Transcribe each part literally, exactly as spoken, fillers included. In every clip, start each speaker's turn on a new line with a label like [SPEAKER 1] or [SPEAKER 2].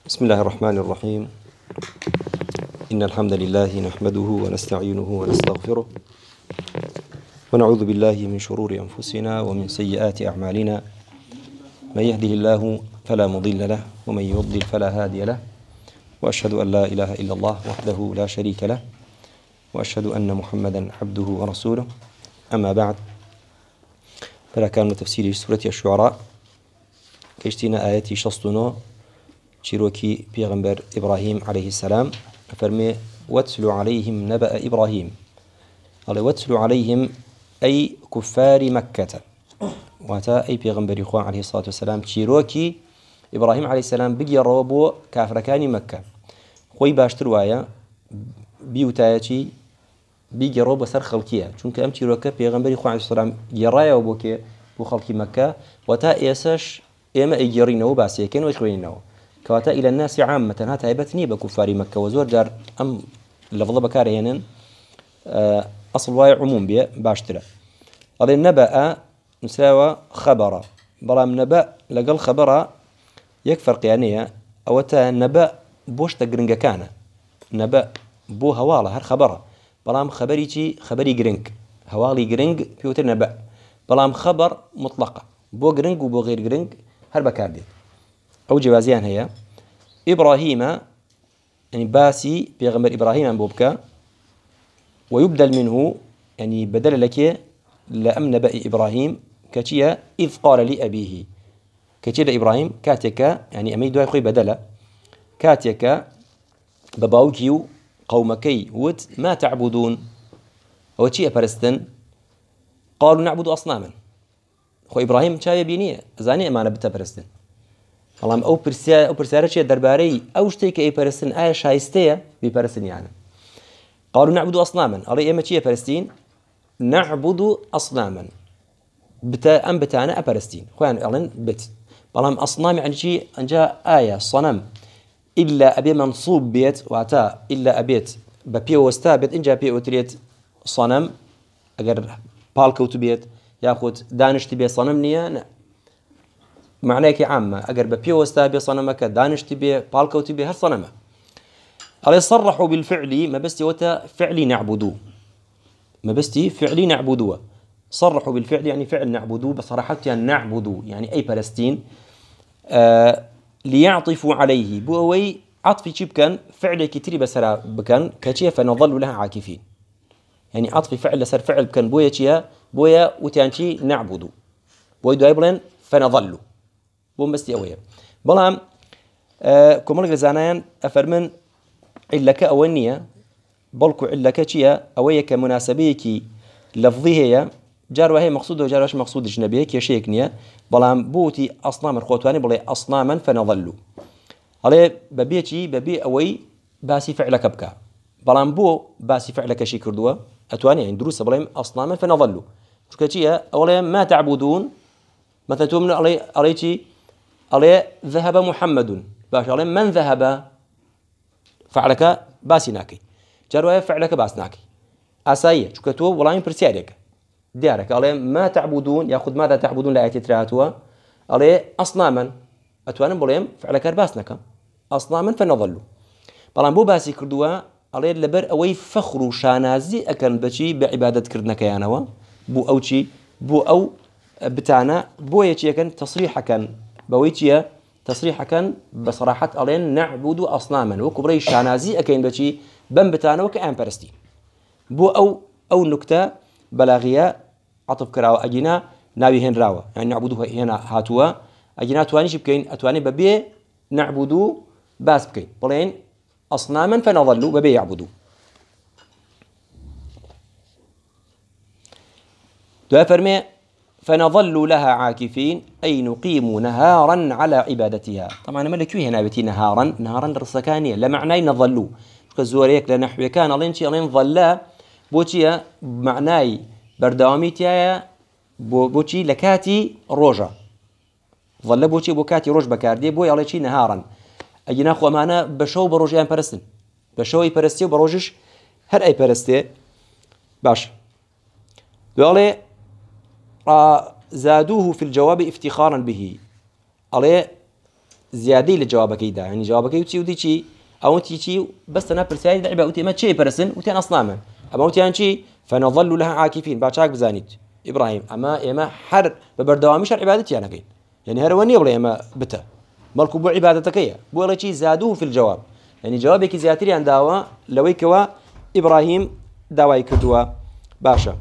[SPEAKER 1] بسم الله الرحمن الرحيم. إن الحمد لله نحمده ونستعينه ونستغفره ونعوذ بالله من شرور أنفسنا ومن سيئات أعمالنا. من يهده الله فلا مضل له ومن يضلل فلا هادي له، وأشهد أن لا إله إلا الله وحده لا شريك له، وأشهد أن محمدا عبده ورسوله. أما بعد، فلا كان تفسير سورة الشعراء كيشتنا آياتي شصتنا شيروكي بيغمبر إبراهيم عليه السلام فرمي واتل عليهم نبأ إبراهيم. قال واتل عليهم أي كفار مكة، واتا أي بيغمبر إخوان عليه الصلاة والسلام شيروكي إبراهيم عليه السلام بقي الروابو كافركاني مكة خوي باشتر وايا بيوتايتي بقي الروابو سر خلقية، چونك أم شيروكي بيغمبر إخوان عليه السلام يرايا وبوكي بو خلقي مكة واتا إيساش إما إيجارينو باسيكين ويخوينو كواتا إلى الناس عامة. هات هيبتني بكفار مكة وزور جار أم لفظ بكاريهن أصل واي عموم بيه باشترا. قال النبأ مساوى خبر، بلام نبأ لقل خبر يكفر قيانية أو تا نبأ بوش تقرنق كان نبأ بو هوالا هر خبره، بلام خبري جي خبري قرنق هوالي قرنق بيوتر نبأ، بلام خبر مطلقة بو قرنق وبو غير قرنق هر بكار دي. أو جوازيان هي إبراهيم يعني باسي بيغمبر إبراهيم بوبكا، ويبدل منه يعني بدل لك لأم نبأ إبراهيم كتيا إذ قال لأبيه كتيا إبراهيم كاتك يعني أمي دواي خوي بدلا كاتك بباوكيو قومكي ود ما تعبدون هو تشي أبرستن قالوا نعبد أصناما. خو إبراهيم شاي بينيه زاني أمانة بتبرستن والله أو برسا أو برسارة درباري أو شتى كأي برسن آية شايستية ببرسن يعني. قالوا نعبد أصناما، أري إما شيء برستين نعبد أصناما بتا أم بتانا أبرستين خوان ألين بت بالهم أصنام يعني شيء أن جاء آية صنم إلا أبي منصوب بيت وعتا إلا أبيت ببيه واستابت إن جاء بيه وتريت صنم أجر بالكوت بيت ياخد دانش تبي صنم نيا معناه كي عامة أجر ببيه واستابي صنمك دانش تبي بالكوت تبي هر صنمه. قال يصرحوا بالفعل ما بستي وتا فعلي نعبدوه ما بستي فعلي نعبدوه صرحوا بالفعل يعني فعل نعبدوه بصراحة يعني نعبدوه يعني أي فلسطين آه ليعطفوا عليه بووي عطفي شيب كان فعل كتير بسرا بكان كشيء فنظل لها عاكفين يعني عطفي فعل سر فعل كان بويا شيا بويا وتانشي نعبدو بوي دايبلن فنظلوا بوم بستي أويا بلام آه كمال غزانان أفرمن إلا كأونية بلكو إلا كشيا أويا كمناسبيكي لفظيه جار وهي مقصود وجارش مقصود أجنبيه كشيكنيا بلام بوتي أصنام الخوتواني بلي أصناما فنظلوا عليه ببيتي ببي أوي باسي فعلك بكا بلام بو باسي فعلك شي كردوا أتواني عند دروس بلام أصناما فنظلوا كشيا أولا ما تعبدون مثلا تؤمن علي عليتي عليه ذهب محمد باش عليه من ذهب فعلك باسي ناكي جروه فعلك باس ناكي أسايا شكتو والله ينبرسيارك ديارك عليه ما تعبدون ياخذ ماذا تعبدون لا يتتراتوا عليه أصناما أتوانا بوليم فعلك باسنك أصناما فنظلوا بلان بو باسي كردوا عليه لبر أوي فخر شانازي أكن بشي بعبادة كردنا كيانوا بو أو شي بو أو بتاعنا بو يشي كان تصريح كان بويتيا تصريح كان بصراحة علين نعبد أصناما وكبري شانازي أكين بشي بم بتاعنا وكأن برستي بو أو أو نكتة بلاغية عطف كراوة أجينا ناوي هن راوة يعني نعبدوها هنا هاتوا أجينا تواني شبكين أتواني ببي نعبدو باس بكين بلين أصناما فنظلوا ببي يعبدوا. دو فرمي فنظلوا لها عاكفين أي نقيم نهارا على عبادتها. طبعا ملكوي هنا بتي نهارا نهارا رسكانية لمعنى نظلوا كزوريك لنحوي كان لينشي لين ظلا بوتيا معناي بردواميتيا بو بوتي لكاتي روجا ظل بوتي بوكاتي روج بكاردي بو يلا شي نهارا اجينا خو معنا بشو بروجيان برستن بشوي برستي وبروجش هر اي برستي باش يلا زادوه في الجواب افتخارا به عليه زيادة لجوابك إذا يعني جوابك يوتي ودي شيء أو أنت شيء بس أنا برسالة دعبة أوتي ما شيء برسن وتي أصناما أما أوتي عن شيء فنظل لها عاكفين باشاك بزانيت إبراهيم أما إما حر ببردوامي شر عبادتي أنا كين يعني هرواني ولا إما بتا مالكو بو عبادتك يا بو ولا شيء زادوه في الجواب يعني جوابك زياتري عن دعوة لويكوا إبراهيم دعوة كدوا باشا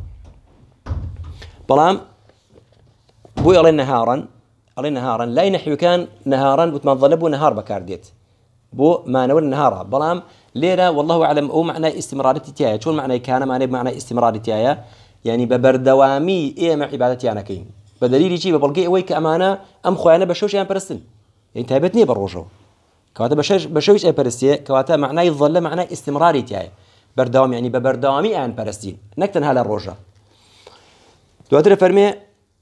[SPEAKER 1] بلام بو يلا نهارا يلا نهارا لا ينحي كان نهارا وتمنظلبوا نهار بكارديت بو ما نور النهار بلام ليرة والله أعلم أو معنى استمراريتي شو المعنى كان معنى بمعنى استمراريتي يعني ببردوامي إيه مع عبادتي أنا كين بدليل شيء ببلقي ويك أمانة أم خوانا بشوش أنا برستن يعني تهبتني بروجو كواتا بشوش بشوش أنا برستي كواتا معنى يظل معنى استمراريتي بردوام يعني ببردوامي أنا برستين نكتن هلا الروجا دواتر فرمي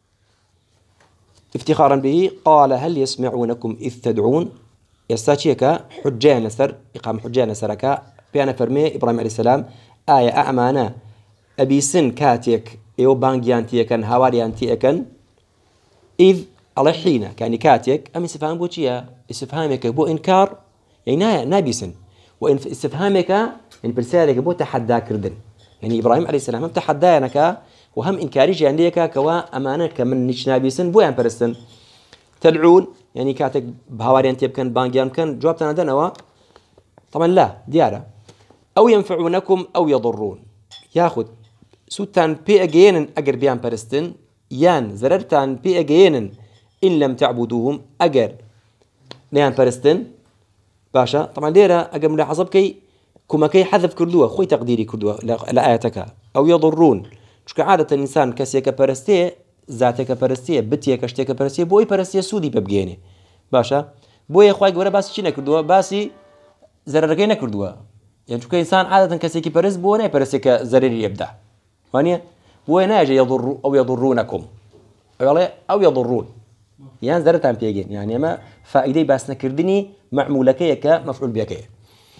[SPEAKER 1] افتخارا به قال هل يسمعونكم إذ تدعون يستاتيك حجة نسر إقام حجة نسرك بيانا فرمي إبراهيم عليه السلام آية أعمانا أبي سن كاتيك إيو بانجيانتيكن هاواريانتيكن إذ على حين كان كاتيك أم استفهام بوشيا استفهامك بو إنكار يعني نابي سن وإن استفهامك إن برسالك بو تحدى كردن يعني إبراهيم عليه السلام هم تحداينك وهم إنكاري جانديك كوا أمانة كمن نيش نابي سن بو برسن تدعون يعني كاتك بهاواريان تيبكن بانجيان كان جوابتنا دنوا طبعا لا ديارة أو ينفعونكم أو يضرون ياخذ سوتان بي أجينن أجر بيان برستن يان زررتان بي أجينن إن لم تعبدوهم أجر نيان برستن باشا طبعا ليرة أجر ملاحظة بكي كما كي حذف كردوه خوي تقديري كردوه لآياتك أو يضرون شو عادة الإنسان كسيك برستي ذاتك برستي بتيك اشتك برستي بوي برستي سودي ببجيني باشا بوي خوي جورا بس شيء نكردوه باسي زرركي نكردوه يعني شو كإنسان عادة كسيك برس بوي برستك زرري يبدأ فانية بوي ناجي يضر أو يضرونكم أو أو يضرون يعني زرتان بيجين يعني ما فائدة بس نكردني معمولك كمفعول بك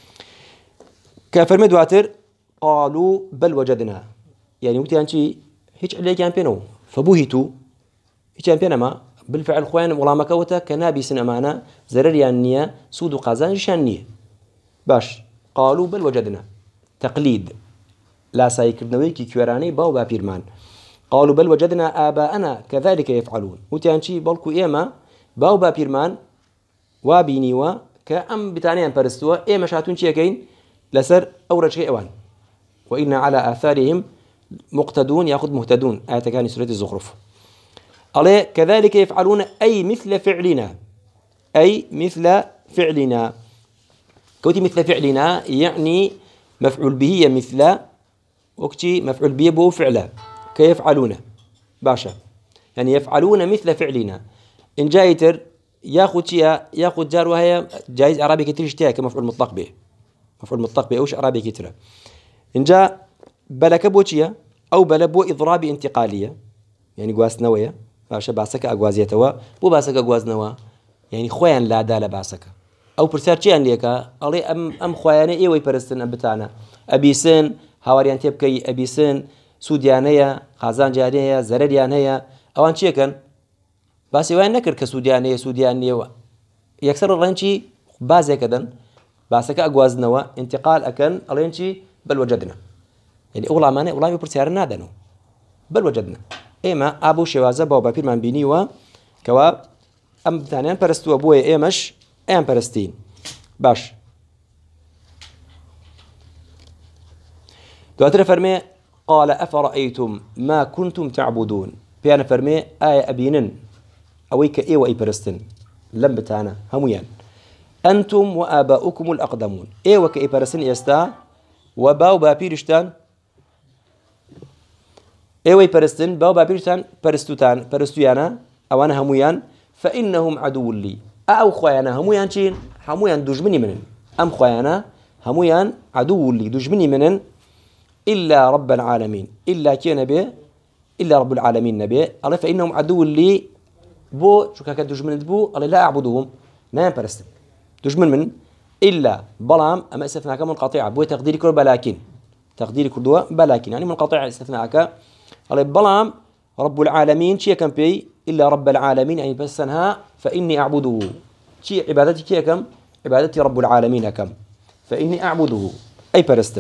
[SPEAKER 1] كفرمي دواتر قالوا بل وجدنا يعني وقت يعني هيك عليك يعني بينو فبوهتوا هيك يعني بينما بالفعل خوان ولا مكوته كنابي سن أمانة زرر يعني سود قازان شانية باش قالوا بل وجدنا تقليد لا سايكرنوي كي كيراني باو بابيرمان قالوا بل وجدنا آباءنا كذلك يفعلون وتيانشي بالكو إيما باو بابيرمان وابينيوا كأم بتانيان برستوا إيما شاتون شيكين لسر أورج شيء أوان وإن على آثارهم مقتدون يأخذ مهتدون آية كان سورة الزخرف عليه كذلك يفعلون أي مثل فعلنا أي مثل فعلنا كوتي مثل فعلنا يعني مفعول به مثل وكتي مفعول به بو فعله كيفعلون باشا يعني يفعلون مثل فعلنا إن جايتر ياخذ شيء ياخذ جار وهي جايز عربي كتير اشتياك كمفعول مطلق به مفعول مطلق به أوش عربي كتير إن جاء بلك بوشيا أو بلبو إضراب انتقالية يعني قواس نوية باشا باسك أقوازية توا بو باسك أقواز نوا يعني خوان لا دال باسك أو برسال شيء عندك علي أم أم خواني إيه ويبرستن أم بتاعنا أبي سن هاوريان تبكي أبي سن سوديانية خازان جانية زرديانية أوان شيء كان بس وين نكر كسوديانية سوديانية يكسر الرنشي بازي كدن باسك أقواز نوا انتقال أكن الرنشي بل وجدنا يعني أغلى مانه أغلى يبرسيار نادنو بل وجدنا إما أبو شوازة بابا بير من بينيوا كوا أم ثانيان برستوا أبوه إمش أم برستين باش دواتر فرمي قال أفرأيتم ما كنتم تعبدون بيانا فرمي آية أبينن أويك إيه وإي برستن لم بتانا هميان أنتم وآباؤكم الأقدمون إيه وكإي برستن يستا وباو بابيرشتان ايوي برستن باو بابيرتان برستوتان برستويانا اوانا همويان فانهم عدو لي او خويانا همويان شين همويان دجمني منن ام خويانا همويان عدو لي دجمني منن الا رب العالمين الا كي نبي الا رب العالمين نبي الله فانهم عدو لي بو شو كاك دجمن بو الله لا اعبدهم ما برستن دجمن من الا بلام اما استثناء منقطعه بو تقديري كل بلاكين تقديري كل بلاكين يعني منقطع استثناءك قال بلام رب العالمين شيء كان بي إلا رب العالمين يعني بسنها فإني أعبده شي عبادتي كي كم عبادتي رب العالمين كم فإني أعبده أي برستم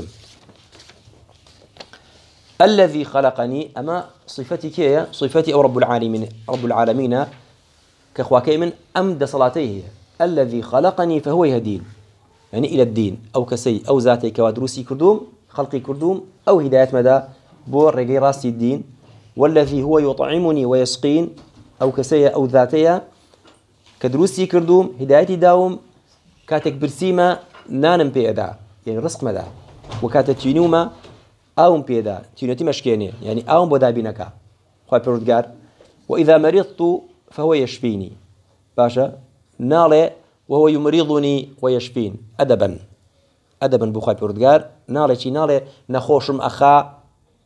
[SPEAKER 1] الذي خلقني أما صفتي كي صفتي أو رب العالمين رب العالمين كخواكي من أمد صلاتيه الذي خلقني فهو يهدين يعني إلى الدين أو كسي أو ذاتي كوادروسي كردوم خلقي كردوم أو هداية مدى بور رجي راسي الدين والذي هو يطعمني ويسقين أو كسي أو ذاتي كدروسي كردوم هدايتي داوم كاتك برسيمة نانم بيدا يعني رزق مدى وكاتك تينوما أوم بيدا تينوتي مشكيني يعني أوم بدا بينك خواهي بردقار وإذا مرضت فهو يشفيني باشا نالي وهو يمرضني ويشفين أدبا أدبا بخواهي بردقار نالي شي نالي نخوشم أخا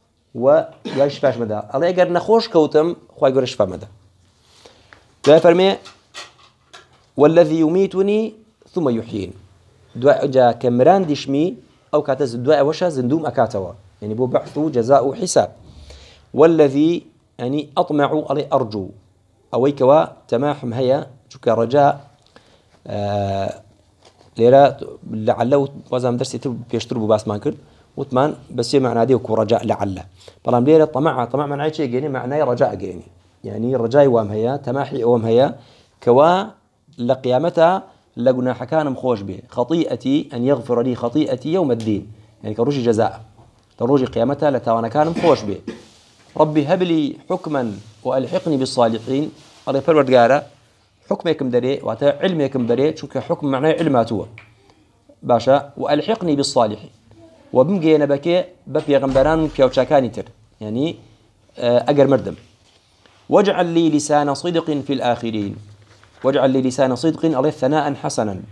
[SPEAKER 1] ويشفاش مدى الله يقر نخوش كوتم خواهي يقر يشفى مدى لا فرمي والذي يميتني ثم يحيين دواء جا كمران دشمي أو كاتز دواء وشا زندوم أكاتوا يعني بو بحث جزاء حساب والذي يعني أطمع علي أرجو أويكوا تماحم هيا شك رجاء آه ليرا لعله وزام درسي تب بيشتربوا باس ما كل وثمان بس معنى دي وكو رجاء لعله طالما ليرا طمع طمع من عايش جيني معناه رجاء جيني يعني رجاء وام هيا تماحي وام هيا كوا لقيامتها لقنا حكان مخوش به خطيئتي أن يغفر لي خطيئتي يوم الدين يعني كروجي جزاء تروجي قيامتها لتوانا كان مخوش به ربي هب لي حكما وألحقني بالصالحين الله يفرد قارة حكمكم دري وعطا علمكم دري شو كحكم معناه علماته باشا وألحقني بالصالحين وبمجينا بكي بفي غنبران بيوتشاكاني تر يعني أجر مردم واجعل لي لسان صدق في الآخرين واجعل لي لسان صدق عليه ثناء حسنا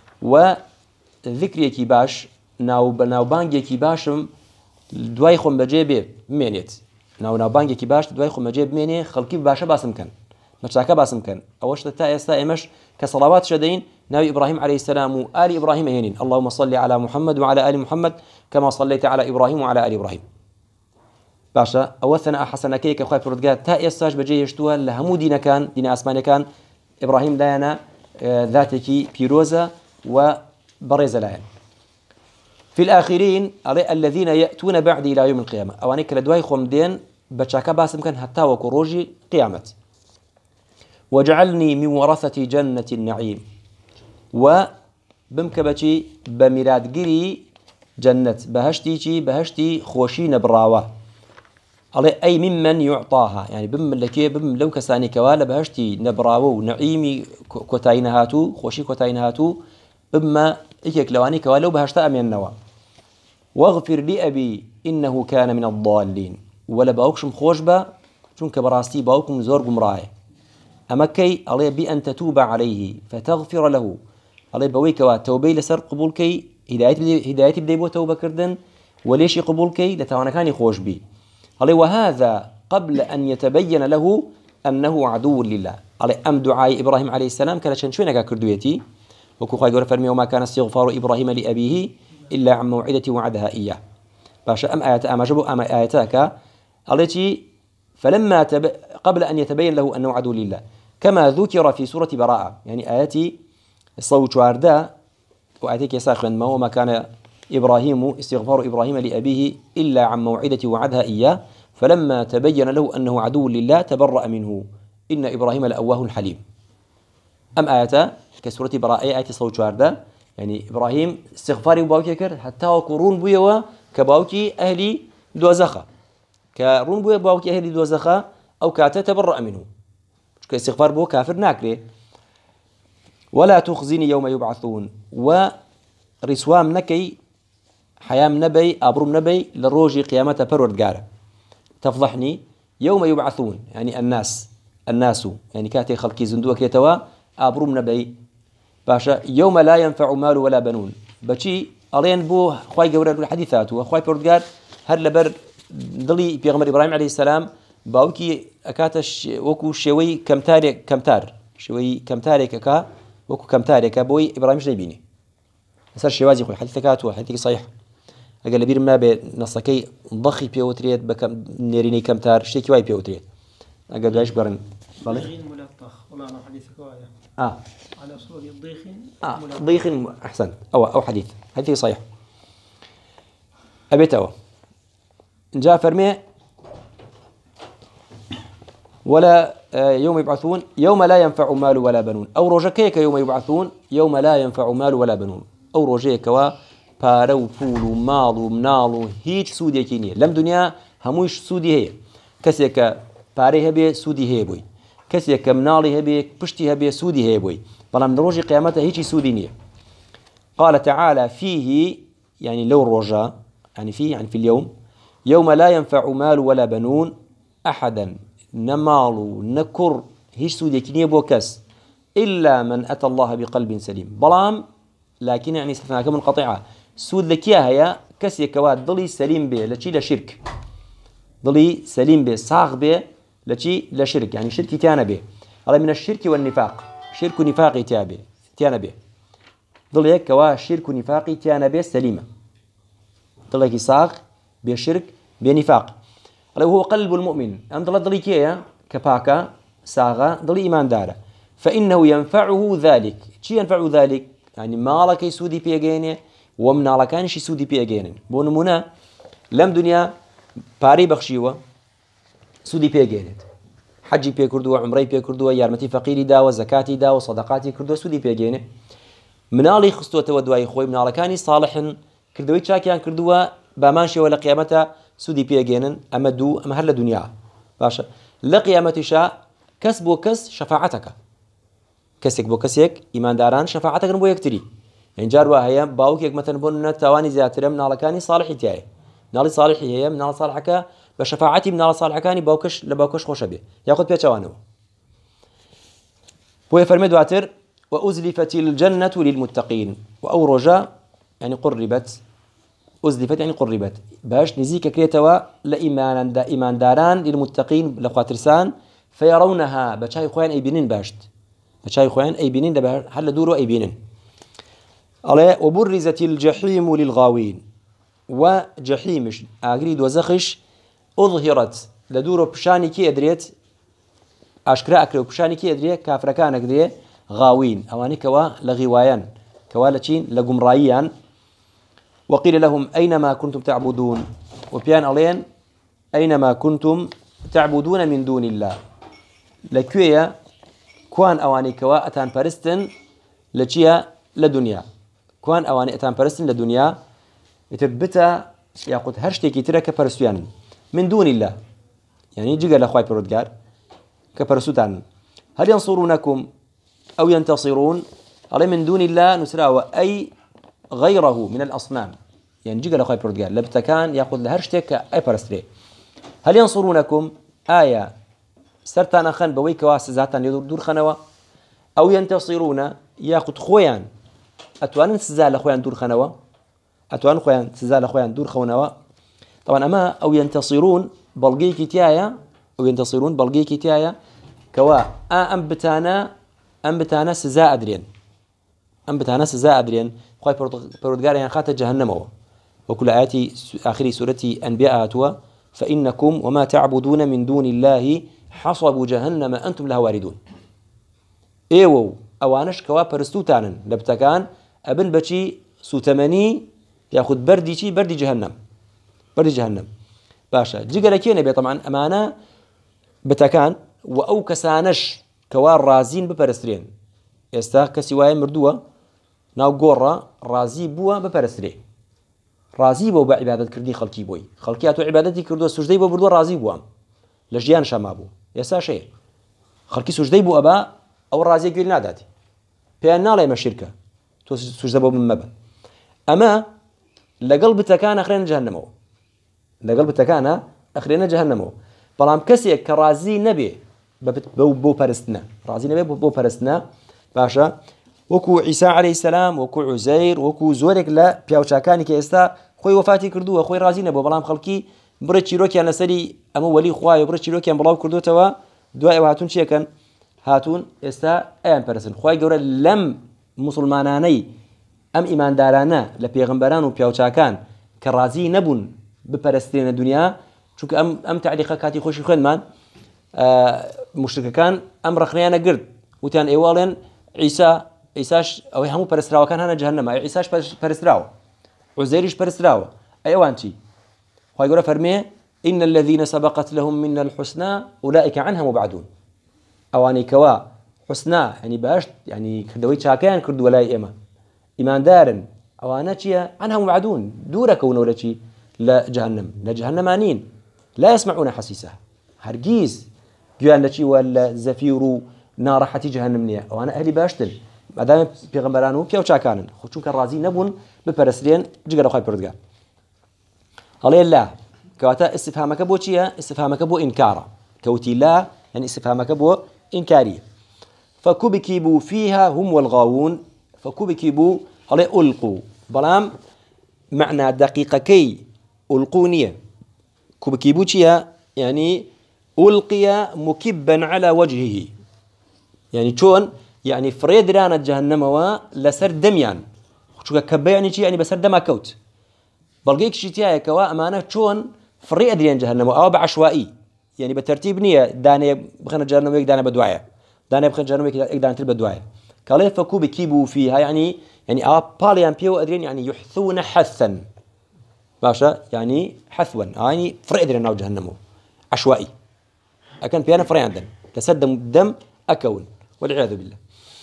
[SPEAKER 1] وذكري كيباش ناو بناو بانجي كيباشم دواي خم بجيبه مينيت ناو ناو بانجي كيباش دواي خم بجيب ميني خلقي باشا باسم كان مشاكا باسم كان اوش تا يستا امش كصلوات شدين نبي ابراهيم عليه السلام وآل ابراهيم ينين اللهم صل على محمد وعلى ال محمد كما صليت على ابراهيم وعلى ال ابراهيم باشا او ثناء حسنا كيك اخوي فردقات تا يستاج بجي يشتوها لهمو دين كان دين اسماني كان إبراهيم دانا ذاتك بيروزا وبريزا لاين في الآخرين الذين يأتون بعد إلى يوم القيامة أوانيك لدواي خمدين بتشاكا باسم كان حتى وكروجي قيامة وجعلني من ورثة جنة النعيم وبمكبتي بميراد جري جنة بهشتي بهشتي خوشين براوة على أي ممن يعطاها يعني بم لكي بم لو كساني كوالا بهشتي نبراو نعيمي كوتاينهاتو خوشي كوتاينهاتو بما إيك لواني كوالا بهشتا أمين النوا واغفر لأبي إنه كان من الضالين ولا باوكشم خوشبا چونك براستي باوكم زور قمراي أما كي علي بأن تتوب عليه فتغفر له علي بويكوا توبي لسر قبول كي هدايتي هدايتي بدي بو توبة كردن وليش قبول كي لتوانا كاني خوش بي علي وهذا قبل أن يتبين له أنه عدو لله علي أم دعاء إبراهيم عليه السلام كان شنشونا كردويتي وكو خاي يقول فرمي وما كان استغفار إبراهيم لأبيه إلا عن موعدة وعدها إياه باشا أم آيات أما جبوا أم آياتك عليتي فلما تب... قبل أن يتبين له أنه عدو لله كما ذكر في سورة براءة يعني آياتي الصوت واردا وآياتك يساخن ما وما كان إبراهيم استغفار إبراهيم لأبيه إلا عن موعدة وعدها إياه فلما تبين له أنه عدو لله تبرأ منه إن إبراهيم لأواه حليم أم آياتا كسورة براءة آيات صوت واردا يعني إبراهيم استغفاري وباوكي كر حتى وقرون بيوا كباوكي أهلي دوزخة كرون بيوا باوكي أهلي دوزخة أو كاتا تبرأ منه كاستغفار بو كافر ناكري ولا تخزني يوم يبعثون ورسوام نكي حيام نبي أبرم نبي للروجي قيامته پروردگار تفضحني يوم يبعثون يعني الناس الناس يعني كاتي خلقي زندوك يتوا أبرم نبي باشا يوم لا ينفع مال ولا بنون بشي ألين بو خواي جورا الحديثات وخواي پروردگار هر لبر ضلي بيغمر إبراهيم عليه السلام باوكي أكاتش وكو شوي كمتاري كمتار شوي كمتاري كا وكو كمتاري كابوي إبراهيم مش نبيني سر شوازي يقول حديثك وحديثك صحيح أقل لبير ما بنصكي ضخي بيوتريت بكم نيريني كمتار شيء واي بيوتريت أقل جايش قرن
[SPEAKER 2] غين ملطخ والله أنا حديثك وايا
[SPEAKER 1] آه
[SPEAKER 2] على صورة ضيخ
[SPEAKER 1] آه ضيخ أحسن أو أو حديث هذه صحيح أبيت أو جاء فرمي ولا يوم يبعثون يوم لا ينفع مال ولا بنون أو رجكيك يوم يبعثون يوم لا ينفع مال ولا بنون أو رجيك و بارو فول مال منال هيج سودي كينية لم دنيا هموش سودي هي كسيك باري هبي سودي هي بوي كسيك منالي هبي بشتي هبي سودي هي بوي بلام روجي قيامته هيج سودي نية قال تعالى فيه يعني لو رجا يعني فيه يعني في اليوم يوم لا ينفع مال ولا بنون أحدا نمالو نكر هيج سودي كينية بوكس إلا من أتى الله بقلب سليم بلام لكن يعني استثناء منقطعة سود لك هي كسي كواد ضلي سليم به لشي لشرك ضلي سليم به صاغ به لشي لشرك يعني شرك تيانا به هذا من الشرك والنفاق شرك ونفاق تيابه تيانا به ضلي كوا شرك ونفاق تيانا به سليمة ضلي صاغ بشرك بنفاق هذا هو قلب المؤمن أم ضل ضلي كيا كباكا صاغا ضلي إيمان داره فإنه ينفعه ذلك شي ينفع ذلك يعني مالك يسودي بيجينه ومن على كانش يسودي بيجينه بونمونا لم دنيا باري بخشيوه سودي بيجينه حجي بيكردوا عمري بيكردوا يارمتي فقيري دا وزكاتي دا وصدقاتي كردوا سودي بيجينه من علي خستوا تودواي خوي من على كاني صالح كردوي شاكيان كردوا بامانشي ولا قيامته سودي بيجينن اما دو اما هل دنيا باشا لا قيامتي شاء كسب وكس شفاعتك كسيك بو كسيك إيمان داران شفاعتك نبو يكتري يعني جاروا هيا باوك يك مثلا بون تواني زياتر من على كاني صالحي تاعي نالي صالحي هي من على صالحك بشفاعتي من على صالحكاني باوكش لباوكش خوش به ياخذ بيت توانو بو يفرمد واتر وأزلفت الجنة للمتقين وأورجا يعني قربت أزلفت يعني قربت باش نزيك كريتوا لإيمان دا إيمان داران للمتقين لخواترسان فيرونها بشاي خوان أي بنين باشت بشاي خوان أي بنين ده هل دوروا أي بنين على وبرزت الجحيم للغاوين وجحيمش أجريد وزخش أظهرت لدورو بشاني كي أدريت أشكرا أكلو بشاني كي أدريت كافركان أدريت غاوين أواني كوا لغوايان كوا لتشين لجمرايان وقيل لهم أينما كنتم تعبدون وبيان علين أينما كنتم تعبدون من دون الله لكوية كوان أواني كوا أتان برستن لشيا لدنيا كوان أواني أتان برستن لدنيا يتربتا ياقوت هرشتي كتيرا كبرسويان من دون الله يعني جيجا لأخواي برودقار كبرسوتان هل ينصرونكم أو ينتصرون على من دون الله نسراوة أي غيره من الأصنام يعني جيجا لأخواي برودقار لبتكان ياقوت لهرشتي كأي برستري هل ينصرونكم آية سرتان خن بوي كواس زاتان يدور دور خنوا أو ينتصرون ياخد خويان أتوان سزال خويان دور خنوا أتوان خويان سزال خويان دور خونوا طبعا أما أو ينتصرون بلقي كتايا أو ينتصرون بلقي كتايا كوا أم بتانا أم بتانا سزاء أدرين أم بتانا سزاء أدرين خوي برودقار يعني خات جهنم هو وكل آياتي آخر سورة أنبياء أتوا فإنكم وما تعبدون من دون الله حصب جهنم أنتم لها واردون إيوو أوانش كوا برستوتانن لبتكان أبن بشي سوتماني ياخد بردي شي بردي جهنم بردي جهنم باشا جيجا لكي نبي طبعا أمانة بتكان وأو كسانش كوا رازين ببرسترين يستا كسوايا مردوة ناو قورة رازي بوا ببرسترين رازي بوا بعبادة كردي خلقي بوي خلقياتو عبادتي كردو سجدي بوا بردوا رازي بوا لجيان شمابو يسا شيء خلقي سجدي بوا أبا أو رازي قيل ناداتي بيان نالا يما الشركة تو سجدي بوا من مبا أما لقلب تكان أخرين جهنمو لقلب تكان أخرين جهنمو بلام كسي كرازي نبي بو بو برستنا رازي نبي بو برستنا باشا وكو عيسى عليه السلام وكو عزير وكو زورك لا بياوشاكاني كيستا خوي وفاتي كردوه خوي رازي نبو بلام خلقي برا چیرۆکیان لەسەری ئەمە وەلی خوایە برا چیرۆکیان بڵاو کردوتەوە دوای ئەوە هاتوون چیەکەن هاتوون ئێستا ئەیان پەرستن خوای گەورە لەم موسڵمانانەی ئەم ئیماندارانە لە پێغەمبەران و پیاوچاکان کە ڕازی نەبوون بپەرسترێنە دنیا چونکە ئەم ئەم تعلیقە کاتی خۆشی خوێنمان مشرکەکان ئەم ڕخنەیانە گرت وتیان ئێوەڵێن عیسا عيساش أو همو برسراوة كان هنا جهنم عيساش برسراوة عزيرش برسراوة أي وانتي خواهي يقول فرميه إن الذين سبقت لهم من الحسنى أولئك عنها مبعدون أواني كوا حسنى يعني باش يعني كردوي شاكان كرد ولا إما إيمان دارن أواناتيا عنها مبعدون دورك ونورتي لا جهنم لا جهنمانين لا يسمعون حسيسها هرجيز جوان لشي ولا زفيرو نار حتي جهنم نية وأنا أهلي باشتل ما دام بيغمرانو بيو شاكانن خوشون كان رازي نبون ببرسلين جيجر أخوي بردقان قال الله كواتا استفهامك بو چيا استفهامك بو إنكارا كوتي لا يعني استفهامك بو إنكارية فكبكبوا فيها هم والغاوون فكبكبوا قال ألقوا بلام معنى دقيقة كي ألقونية كبكبوا چيا يعني ألقي مكبا على وجهه يعني شون يعني فريد رانا جهنم و لسر دميان شو كبا يعني شي يعني بسر دما كوت بلقيك شتيا كوا أمانة شون فري أدريان جهنم أو بعشوائي يعني بترتيب نية دانية بخنا جهنم يك دانية بدواية دانية بخنا جهنم يك دانية تل بدواية قال فكوا بكيبوا فيها يعني يعني أو باليان بيو أدريان يعني يحثون حثا باشا يعني حثوا يعني فري أدريان أو جهنم عشوائي أكن بيانا فري عندنا تسدم الدم أكون والعياذ بالله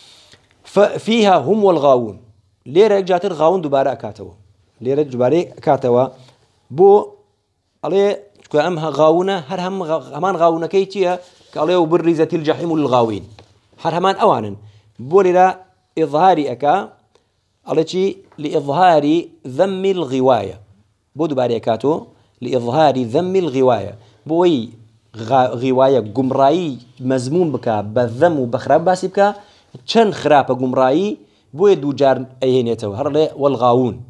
[SPEAKER 1] ففيها هم والغاوون ليه رجعت الغاوون دوباره أكاتوا ليه رجع دوباره أكاتوا بو عليه كأمها غاونا هر هم همان غاونا كيتيا كعليه وبرزة الجحيم للغاوين هر همان أوانا بولي إظهاري أكا عليه شيء لإظهار ذم الغواية بو دوباره أكاتوا لإظهار ذم الغواية بوي غواية قمرائي مزموم بك بذم وبخراب باسي بك چند خراب قمرائي بوي دو جار أيهنيته هرلي والغاوون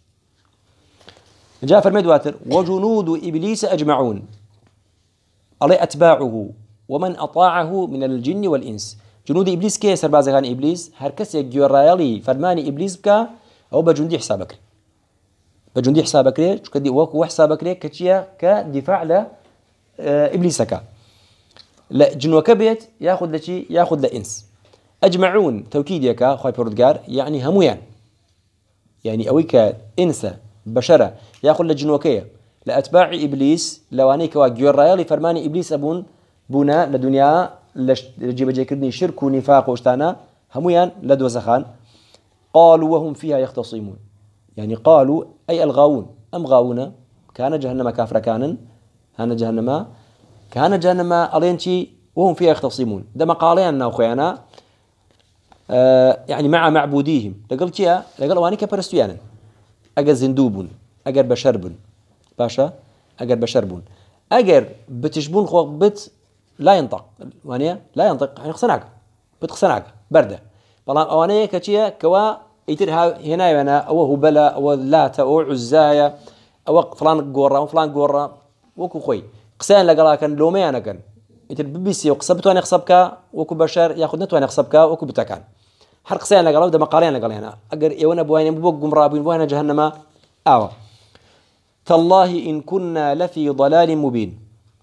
[SPEAKER 1] جاء فرمي دواتر وجنود إبليس أجمعون علي أتباعه ومن أطاعه من الجن والإنس جنود إبليس كي سربازي غان إبليس هركس يجيور رايالي فرماني إبليس بك أو بجندي حسابك بجندي حسابك ليه شو كدي وقو حسابك ليه كتشيا كدفاع له إبليسك لا جنوك بيت ياخذ لشي ياخذ لإنس أجمعون توكيد يكا خواي بردقار يعني هميان يعني أويك إنس بشرة ياخذ لجنوكية لأتباع إبليس لوانيك واجيور رايالي فرماني إبليس أبون بنا لدنيا لجيب جيكردني شرك ونفاق واشتانا هميان لدو زخان قالوا وهم فيها يختصمون يعني قالوا أي الغاوون أم غاونا كان جهنم كافر كان هنا جهنم كان جهنم ألينتي وهم فيها يختصمون ده مقالين أخويانا آه يعني مع معبوديهم لقل كيا لقل واني كبرستيانا أجر زندوبون أجر بشربون باشا أجر بشربون أجر بتشبون خو بت لا ينطق وانيا لا ينطق يعني خصناك بتخصناك بردة والله أوانية كتيا كوا يترها هنا هنا أو هبلا أو لات أو عزايا أو فلان قورة وفلان قورة وكو خوي قسان لقلا كان لومي أنا كان يتر ببيسي وقصبت وأنا خصبك وكو بشر ياخذ نت وأنا خصبك وكو بتكان حرق قسان لقلا وده مقالين لقلا هنا أجر يوانا بوين بوق مرابين بوينا جهنم آوة تالله إن كنا لفي ضلال مبين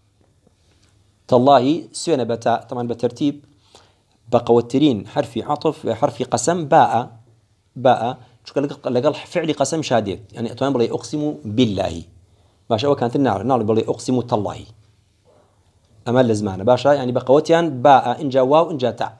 [SPEAKER 1] تالله سوينا بتاع طبعا بالترتيب بقوترين حرف عطف حرف قسم باء باء شو قال لقال فعل قسم شاديد يعني طبعا بلي أقسم بالله باشا وكانت النار نار بلي أقسم تالله أمل لزمانه باشا يعني بقوتيان باء إن جاء واو إن جاء تاء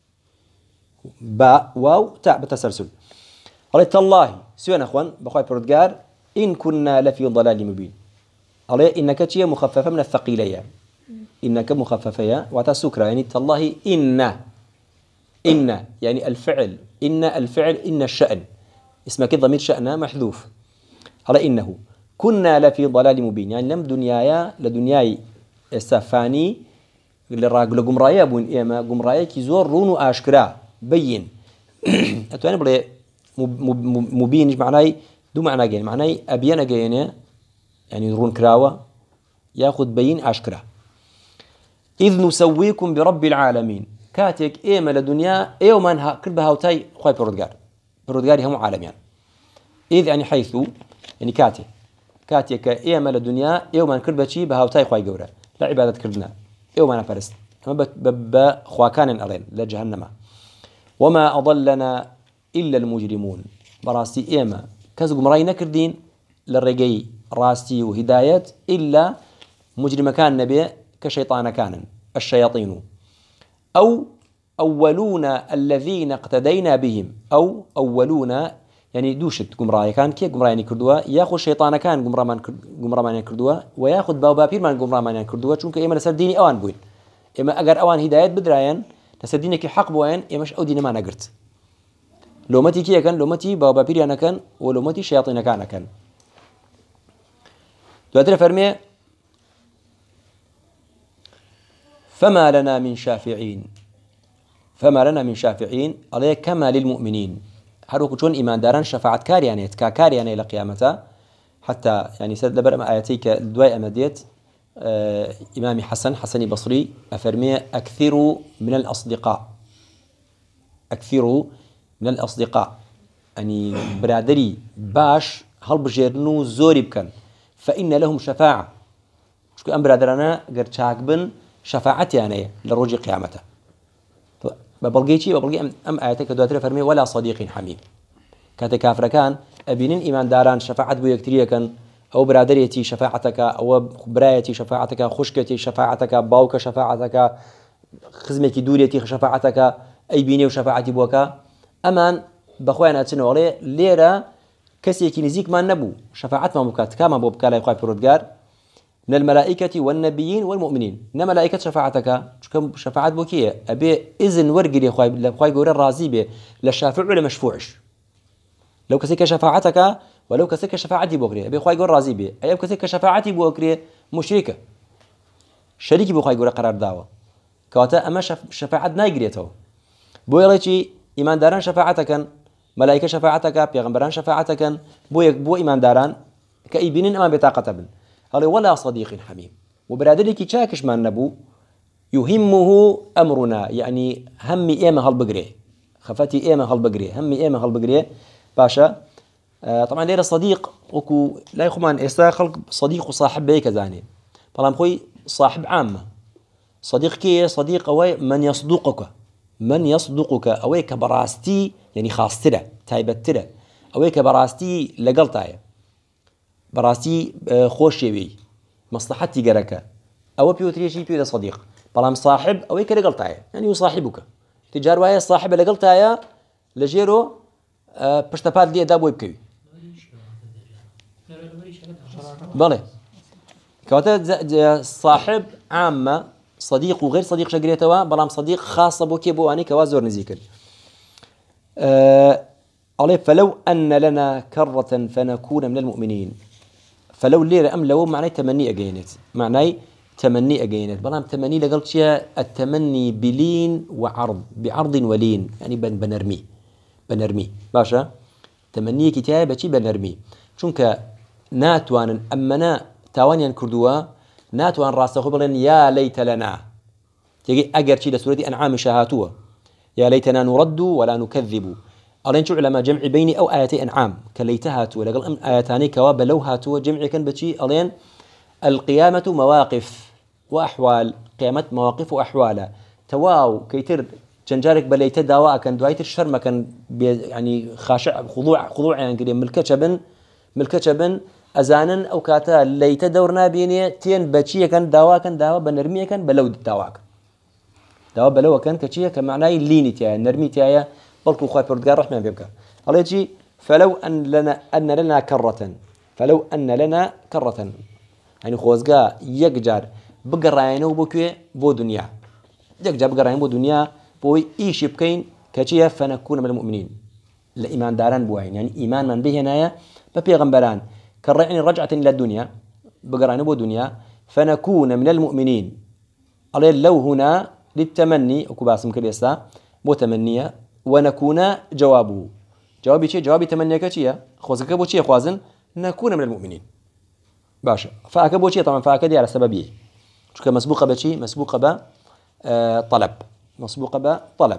[SPEAKER 1] باء واو تاء بتسلسل قال تالله سوينا أخوان بخوي بردقار إن كنا لفي ضلال مبين قال إنك تشي مخففة من الثقيلية إنك مخففة وتسكر يعني تالله إن إن يعني الفعل إن الفعل إن الشأن اسمك ضمير شأنه محذوف قال إنه كنا لفي ضلال مبين يعني لم دنيايا لدنياي استفاني للراجل جمرايا بون إيما جمرايا كيزور رونو أشكرا بين أتواني بلي مبين معناي دو معنى جين معناي أبينا جينا يعني رون كراوة ياخذ بين أشكرا إذ نسويكم برب العالمين كاتك إيما لدنيا إيوما كل بهاوتاي خوي برودجار برودجاري هم عالم يعني إذ يعني حيث يعني كاتك كاتك إيما لدنيا إيوما كل بشي بهاوتاي خوي جورا لا عبادة كلنا إيوما نفرست أما بب خواكان أرين لجهنم وما أضلنا إلا المجرمون براستي إيما كز قمراي نكردين للرقي راستي وهداية إلا مجرم كان نبي كشيطان كان الشياطين أو أولون الذين اقتدينا بهم أو أولون يعني دوشت قمراي كان كي قمراي كردوا ياخذ شيطان كان قمرامان قمرامان كردوا وياخذ باوبابير من قمرامان كردوا چونك إما لسر ديني أوان بوين إما أجر أوان هداية بدراين لسر دينك حق بوين إماش أو دين ما نقرت لومتي كي كان لومتي باوبابير أنا كان ولومتي شياطين كان كان دواتر فرمي فما لنا من شافعين فما لنا من شافعين عليه كما للمؤمنين هروك شون إيمان داران شفاعة كاريانيت كاكارياني لقيامته حتى يعني سد لبر ما آياتيك الدواء أمديت آه إمام حسن حسن بصري أفرمي أكثروا من الأصدقاء أكثروا من الأصدقاء يعني برادري باش هل بجيرنو زوري بكن فإن لهم شفاعة شكو أم برادرنا قرد شاكبن شفاعتي يعني لرجي قيامته ببلغي شيء ببلغي أم, أم آياتك دواتر فرمي ولا صديق حميم كاتي كافر كان أبينين إيمان داران شفاعة بو يكتريا كان أو برادريتي شفاعتك أو برايتي شفاعتك خشكتي شفاعتك باوك شفاعتك خزمتي دوريتي شفاعتك أي بيني وشفاعتي بوكا أمان بخوانا تنوري ليرة كسيكي نزيك ما نبو شفاعت ما مكات كما بو بكالا يخوي بيرودجار من الملائكة والنبيين والمؤمنين إن ملائكة شفاعتك كم شفاعت بوكية أبي إذن ورقي لخوي لخوي جوري الرازي به للشافع ولا مشفوعش لو كسيك شفاعتك ولو كسيك شفاعتي بوكري أبي خوي جور الرازي به أي كسيك شفاعتي بوكري مشركة شريك بخوي جوري قرار دعوة كواتا أما شف شفاعت نايجريته بويرتي إيمان داران شفاعتك ملائكة شفاعتك بيغمبران شفاعتك بو بو إيمان داران كإبنين أما بطاقة بن قال ولا صديق حميم وبرادرك شاكش ما نبو يهمه أمرنا يعني همي إيما هالبقري خفتي إيما هالبقري همي إيما هالبقري باشا آه طبعا ليرة صديق وكو لا يخمان إستا خلق صديق وصاحب بيك زاني طبعا خوي صاحب عامة صديق كي صديق أوي من يصدقك من يصدقك أوي كبراستي يعني خاصتره تايبتره أوي كبراستي لقلتاي براستي خوش يبي مصلحتي جركا أو بيوتريشي بيو صديق بلام صاحب أو يك لقلتايا يعني يصاحبك تجار ويا صاحب لقلتايا لجيرو أه بشتبات لي دابو يبكي بله كواتا صاحب عامة صديق وغير صديق شجريتوا بلام صديق خاصة بوكي بو أني كوازور نزيكل أه عليه فلو أن لنا كرة فنكون من المؤمنين فلو ليرة أم لو معناه تمني أجينت معناه تمني أجينت بلام تمني لقلت شيء التمني بلين وعرض بعرض ولين يعني بن بنرمي بنرمي باشا تمني كتابة شيء بنرمي شونك ناتوان أمنا تاوانيا كردوا ناتوان راسه خبرن يا ليت لنا تيجي أجر شيء لسورة أنعام شهاتوا يا ليتنا نرد ولا نكذب أرين شو علماء جمع بيني أو آياتي أنعام كليتها تو لقل أم آياتاني كواب لوها تو جمع كان بشي أرين القيامة مواقف وأحوال قيامة مواقف وأحوالا تواو كيتر جنجارك بليت دواء كان دوايت الشرمة كان يعني خاشع خضوع خضوع يعني كده ملكة ملكة بن أزانا أو كاتا ليت دورنا بيني تين بشي كان دواء كان دواء بنرمية كان بلود دواء دواء بلوه كان كشيء كمعناه لينتيا نرميتيا بلكو خايف بردقار رحمة بيبكى الله يجي فلو أن لنا أن لنا كرة فلو أن لنا كرة يعني خوزقا يقجر بقرأينه بوكي بو دنيا يقجر بقرأينه بو دنيا بو إيش يبكين كشيء فنكون من المؤمنين الإيمان داران بوين يعني إيمان من به هنايا ببيغمبران كرة يعني رجعة إلى الدنيا بقرأينه بو دنيا فنكون من المؤمنين الله لو هنا للتمني وكباسم كريستا بو تمنية ونكون جوابه جوابي شيء جوابي تمنيك شيء خوزك بو شيء خوازن نكون من المؤمنين باشا فأكبو شيء طبعا فأكدي على سببيه شو مسبوقة بشيء مسبوقة ب آه طلب مسبوقة بطلب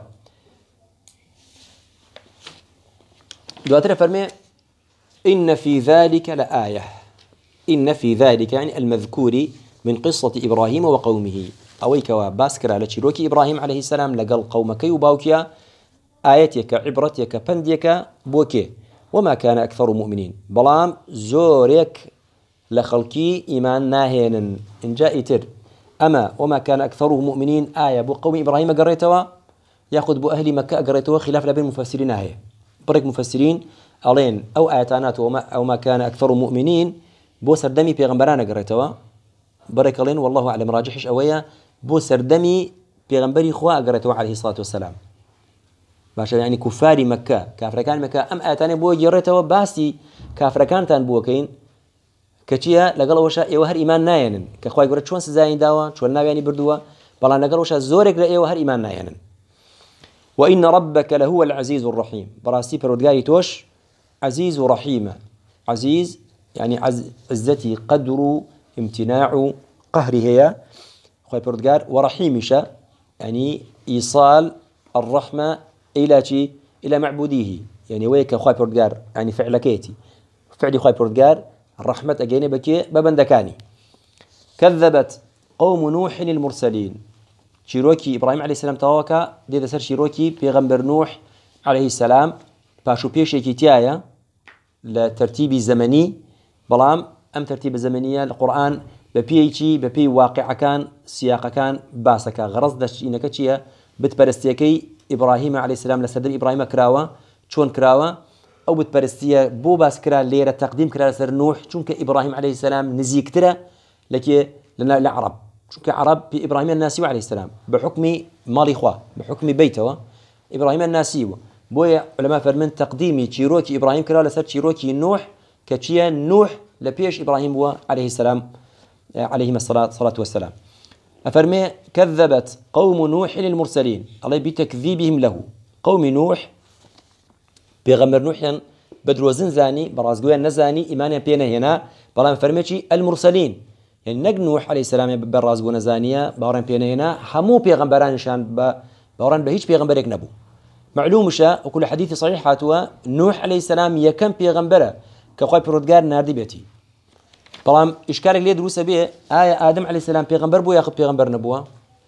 [SPEAKER 1] دواتر فرمي إن في ذلك لآية إن في ذلك يعني المذكور من قصة إبراهيم وقومه أويك وباسكر على شيروكي إبراهيم عليه السلام لقل قومك وباوكيا آيتك عبرتك بندك بوكي وما كان أكثر مؤمنين بلام زورك لخلقي إيمان ناهين إن جاء تر أما وما كان أكثره مؤمنين آية بو قوم إبراهيم قريتوا ياخذ بو أهل مكة قريتوا خلاف لبين المفسرين آية برك مفسرين ألين أو آياتانات وما أو ما كان أكثر مؤمنين بو سردمي بيغمبرانا قريتوا برك ألين والله أعلم راجحش أويا بو سردمي بيغمبري خوا قريتوا عليه الصلاة والسلام باشا يعني كفار مكة كافركان مكة أم آياتاني بو قريتوا باسي كافركان تان بو كين كتيا لقال وشا إيوه هر إيمان ناينن كخواي قرأت شون سزاين داوا شون ناوياني بردوا بلان لقال وشا زورك لإيوه هر إيمان ناينن وإن ربك لهو العزيز الرحيم براسي برودقاري توش عزيز ورحيم عزيز يعني عز عزتي قدر امتناع قهري هي خواي برودقار ورحيمشا يعني إيصال الرحمة إلى شي إلى معبوديه يعني ويك خواي برودقار يعني فعلكيتي فعلي خواي برودقار الرحمة أجيني بكي ببندكاني كذبت قوم نوح المرسلين شيروكي إبراهيم عليه السلام تواكا دي سر شيروكي بيغمبر نوح عليه السلام باشو بيشي كيتيايا لترتيب زمني بلام أم ترتيب زمنية القرآن ببيشي ببي واقع كان سياق كان باسكا غرض دش إنك تشيا بتبرستيكي إبراهيم عليه السلام لسدر إبراهيم كراوة شون كراوة أو بتبرستيا بو باس كرا ليرة تقديم كرا سر نوح چونك إبراهيم عليه السلام نزيك ترى لكي لنا العرب چونك عرب بإبراهيم الناسي عليه السلام بحكم مالي خواه بحكم بيته إبراهيم الناسي بويا علماء فرمن تقديمي تشيروكي إبراهيم كرا لسر تشيروكي نوح كتشيا نوح لبيش إبراهيم هو عليه السلام عليهما الصلاة صلاة والسلام أفرمي كذبت قوم نوح للمرسلين الله بتكذيبهم له قوم نوح بيغمر نوحيا بدروزن زاني برازقويا نزاني إيمانيا بينا هنا بلان فرميشي المرسلين يعني نق نوح عليه السلام برازقونا زانية باران بينا هنا حمو بيغمبران شان باران بهيج بيغمبرك نبو معلوم شا وكل حديث صحيح هاتوا نوح عليه السلام يكم بيغمبره كخوي برودقار ناردي بيتي بلان إشكالك ليه دروسة بيه آية آدم عليه السلام بيغمبر بو ياخذ بيغمبر نبوه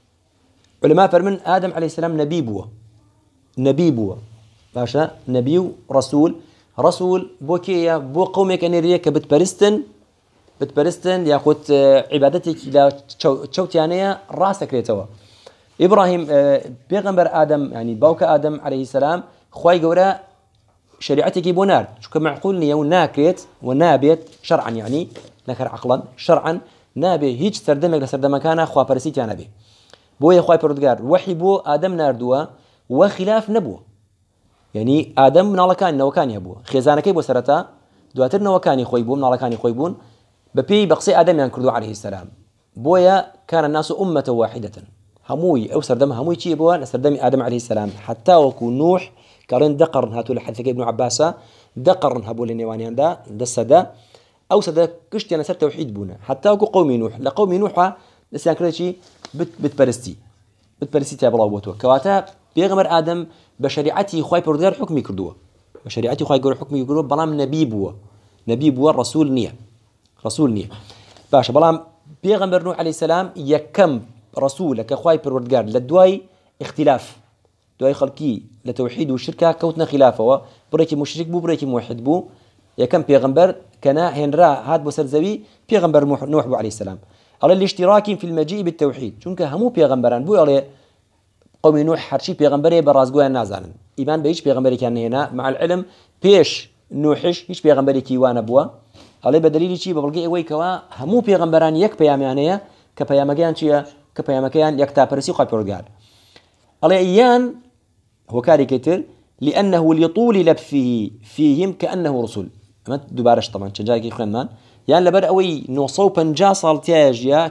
[SPEAKER 1] علماء فرمن آدم عليه السلام نبي بوه نبي بوه باشا نبي رسول رسول بوكيا بو قومك انيريك بتبرستن بتبرستن ياخذ عبادتك الى تشوتيانيه راسك ريتوا ابراهيم بيغمبر ادم يعني باوك ادم عليه السلام خوي قورا شريعتك بونار شو معقول ني وناكريت ونابيت شرعا يعني نكر عقلا شرعا نابي هيج سردمك لسردم كان خوا برسيت يا نبي بويا خوي بردقار وحي بو ادم ناردوا وخلاف نبوه يعني آدم من الله كان نوكاني أبوه خزانة كيبو سرتا دواتر نوكاني خويبون من الله كان خويبون ببي بقصي آدم ينكردو عليه السلام بويا كان الناس أمة واحدة هموي أو سردم هموي شيء بوا لسردم آدم عليه السلام حتى وكو نوح كارين دقرن هاتو لحدث ابن عباسة دقرن هبو لنيوانيان دا دسدا أو سدا كشتي أنا سر توحيد بونا حتى وكو قومي نوح لقومي نوح لسان كذا شيء بت بتبرستي بتبرستي تابلا وبوتو كواتا بيغمر آدم بشريعتي خوي بردار حكمي كردوه بشريعتي خوي قول حكمي كردوه بلام نبي بوا نبي بوا رسول نية رسول نية باشا بلام بيغمبر نوح عليه السلام يكم رسولك خوي بردار للدواي اختلاف دواي خلقي لتوحيد والشركة كوتنا خلافه بريكي مشرك بو بريكي موحد بو يكم بيغمبر كان هنرا هاد بو سرزوي بيغمبر نوح بو عليه السلام على الاشتراك في المجيء بالتوحيد چونك همو بيغمبران بو عليه قوم نوح هرشي بيغمبري برازقوها نازانن إيمان بيش بيغمبري كان هنا مع العلم بيش نوحش هيش بيغمبري كيوان أبوا عليه بدليل شيء ببلغي أوي كوا همو بيغمبران يك بيامانية كبيامكيان شيء كبيامكيان يك تابرسي خاي برجال عليه إيان هو كاري كتير لأنه لطول لبثه فيهم كأنه رسول ما تدبارش طبعا شجاعك يخوان مان يعني لبر أوي نوصو بنجا صالتياجيا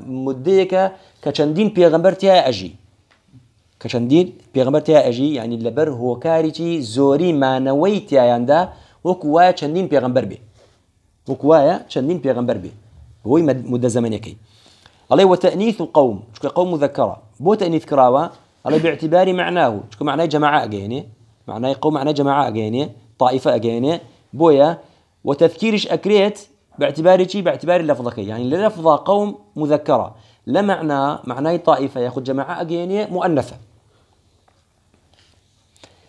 [SPEAKER 1] كمديك كشندين بيغمبرتيا أجي كشندين بيغمبرتيا أجي يعني اللبر هو كاريتي زوري ما نويتيا يندا وكوايا شندين بيغمبر بي وكوايا شندين بيغمبر بي هو مدة زمنية كي عليه وتأنيث قوم شكو قوم مذكرة بو تأنيث كراوة عليه باعتبار معناه شكو معناه جماعة أجيني معناه قوم معناه جماعة أجيني طائفة أجيني بويا وتذكيرش أكريت باعتبار شيء باعتبار اللفظة يعني اللفظة قوم مذكرة لا معنى معناه طائفة ياخذ جماعة أجيني مؤنثة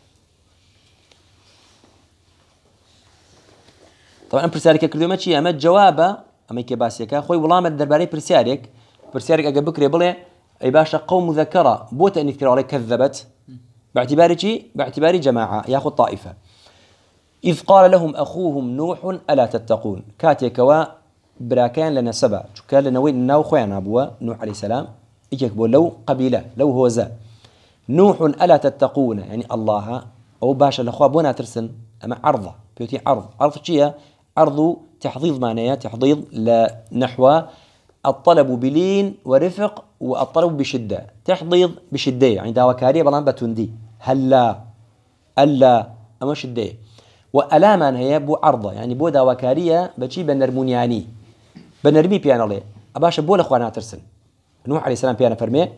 [SPEAKER 1] طبعا أم برسالك كردو ما شيء أما جوابه أما كباسيك أخوي والله ما درباري برسالك برسالك أجا بكري بلي أي باشا قوم ذكرى بوت أن يذكروا عليك كذبت باعتبار شيء باعتبار جماعة ياخذ طائفة. إذ قال لهم أخوهم نوح ألا تتقون كاتيكوا براكان لنا سبع كان لنا وين ناو خوينا أبوه نوح عليه السلام إجاك بقول لو قبيلة لو هو زا نوح ألا تتقون يعني الله أو باشا الأخوة بونا ترسن أما عرضة بيوتي عرض عرض شيء عرض تحضيض معناه تحضيض لنحو الطلب بلين ورفق والطلب بشدة تحضيض بشدة يعني داوكارية بلان بتوندي هلا ألا أما شدة وألاما هي بو عرضة يعني بو داوكارية بشي بنرمونياني بنرمي بيانا ليه أباشا بو الأخوة ترسن نوح عليه السلام بيانا فرمي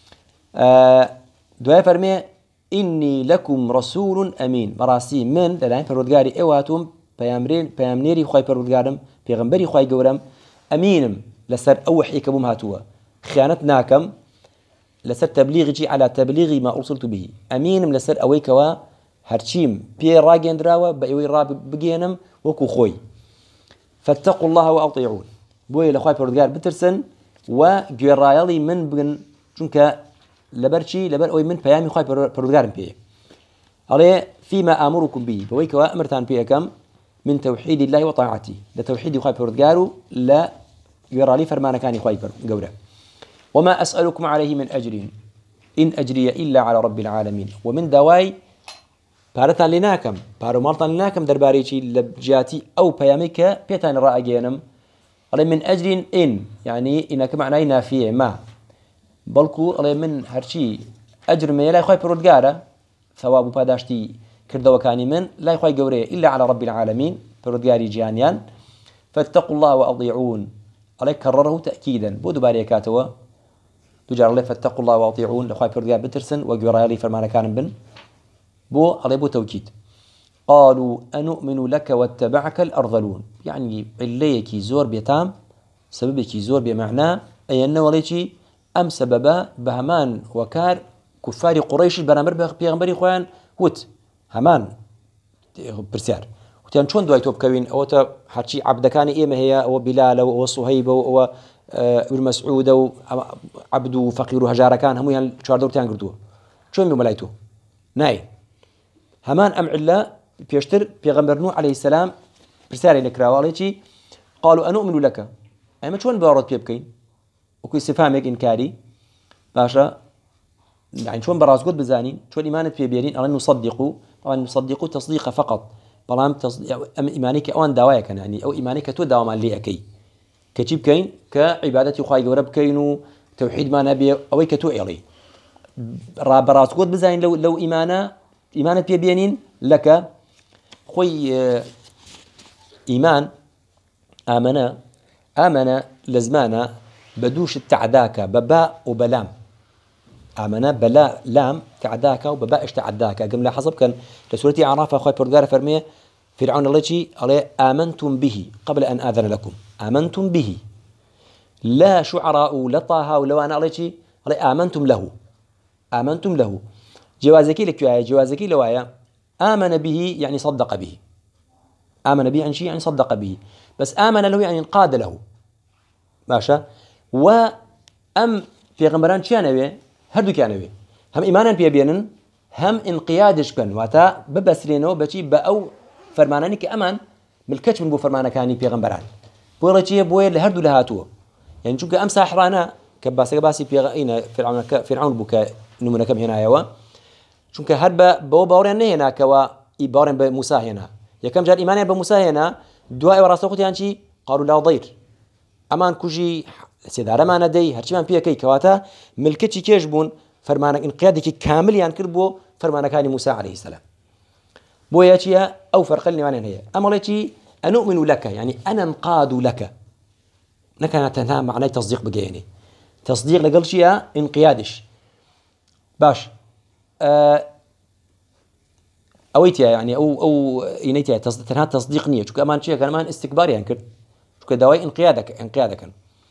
[SPEAKER 1] آه دعاء فرمي إني لكم رسول أمين مراسي من للاين فرودقاري إواتم بيامرين بيامنيري خواي فرودقارم بيغمبري خواي قورم أمينم لسر أوحي كبوم هاتوا خيانتناكم لسر تبليغي على تبليغ ما أرسلت به أمينم لسر أويكوا هرشيم بي راجين دراوة بأيوي راب بجينم وكو خوي فاتقوا الله وأطيعون بوي لخواي فرودقار بترسن وجرايلي من بن چونك لبرشي لبر أوي من بيامي خواي فرودقارم بيه عليه فيما آمركم به بويكوا أمرتان بيكم من توحيد الله وطاعته لتوحيد خواي فرودقارو لا يرى لي فرمان كان خواي قورا وما أسألكم عليه من أجر إن أجري إلا على رب العالمين ومن دواي بارتان لناكم بارو مالتان لناكم درباريشي لبجاتي أو بياميك بيتان رأيجينم علي من أجر إن يعني إنك معناه نافية ما بلكو علي من هرشي أجر ما لا يخوي برودقارة ثواب باداشتي كردوا كاني من لا يخوي قوري إلا على رب العالمين برودقاري جانيان فاتقوا الله وأطيعون عليك كرره تأكيدا بودو باريكاتوا تجار الله فاتقوا الله وأطيعون لخوي برودقار بترسن وقرالي فرمان كان بن بو علي بو توكيد قالوا أنؤمن لك واتبعك الأرذلون يعني عليكي زور بيتام سببكي زور بمعنى أي أنه وليكي أم سببا بهمان وكار كفار قريش البرامر بيغمبري خوان وت همان برسيار وتيان شون دواي توب كوين أو تا حتشي عبدكاني إيما هي أو بلال أو صهيب أو ابن مسعود أو عبد فقير هجار كان هم يعني شاردور تيان قردوه شون بملايتو ناي همان أم علا بيشتر بيغمبر نوح عليه السلام برسالة لكراوة عليكي قالوا أنؤمن لك أي ما شون بارد بيبكين وكي استفهامك إنكاري باشا يعني شون براز قد بزانين شون إيمانت بيبيرين أن نصدقوا طبعا نصدقوا تصديق فقط بلام تصديق أم إيمانك أو أن دوايا كان يعني أو إيمانك تو دوا ما اللي أكي كتيب كين كعبادة خواي ورب كينو توحيد ما نبي أو كتو إلي راب براز قد بزانين لو لو إيمانا إيمانت بيبيرين لك خوي إيمان آمنا آمنا لزمانا بدوش التعداك بباء وبلام آمنا بلا لام تعداك وبباء اشتعداك قم لاحظب كان لسورة أعراف أخوي بردار فرميه فرعون الله شيء عليه آمنتم به قبل أن آذن لكم آمنتم به لا شعراء لطاها ولو أنا الله شيء عليه آمنتم له آمنتم له جوازكي لك يا جوازكي لو آية آمن به يعني صدق به آمن به عن شيء يعني صدق به بس آمن له يعني انقاد له ماشا وأم في غمران شانوي هردو كانوي هم إيمانا بيبينن هم انقيادش كان واتا ببسرينو بشي بأو فرماناني كأمان ملكتش من بو فرمانا كاني بيغمبران بولا شيء بويا لهردو لهاتو يعني شوك أم ساحرانا كباسي كباسي بيغاينا فرعون فرعون بوكا نمونا كم هنا يوا شوك هربا بو باورين هنا كوا إبارين بموسى هنا يا كم جار إيمانيا بموسى هنا دعاء وراسوخت يعني شي قالوا لا ضير أمان كوجي سيدارة ما ندي هرشي من بيكي كواتا ملكتي كيش بون فرمانك انقيادك كامل يعني كربو فرمانك كان موسى عليه السلام بوياتيا أو فرق لي معنى هي أمرتي أنؤمن لك يعني أنا انقاد لك نكنا تنها معنى تصديق بجيني تصديق لقل شيء انقيادش باش أه أويتيا يعني أو أو إنيتيا تنها تصديق نية شو كمان شيء كمان استكبار يعني كر شو كدواي انقيادك انقيادك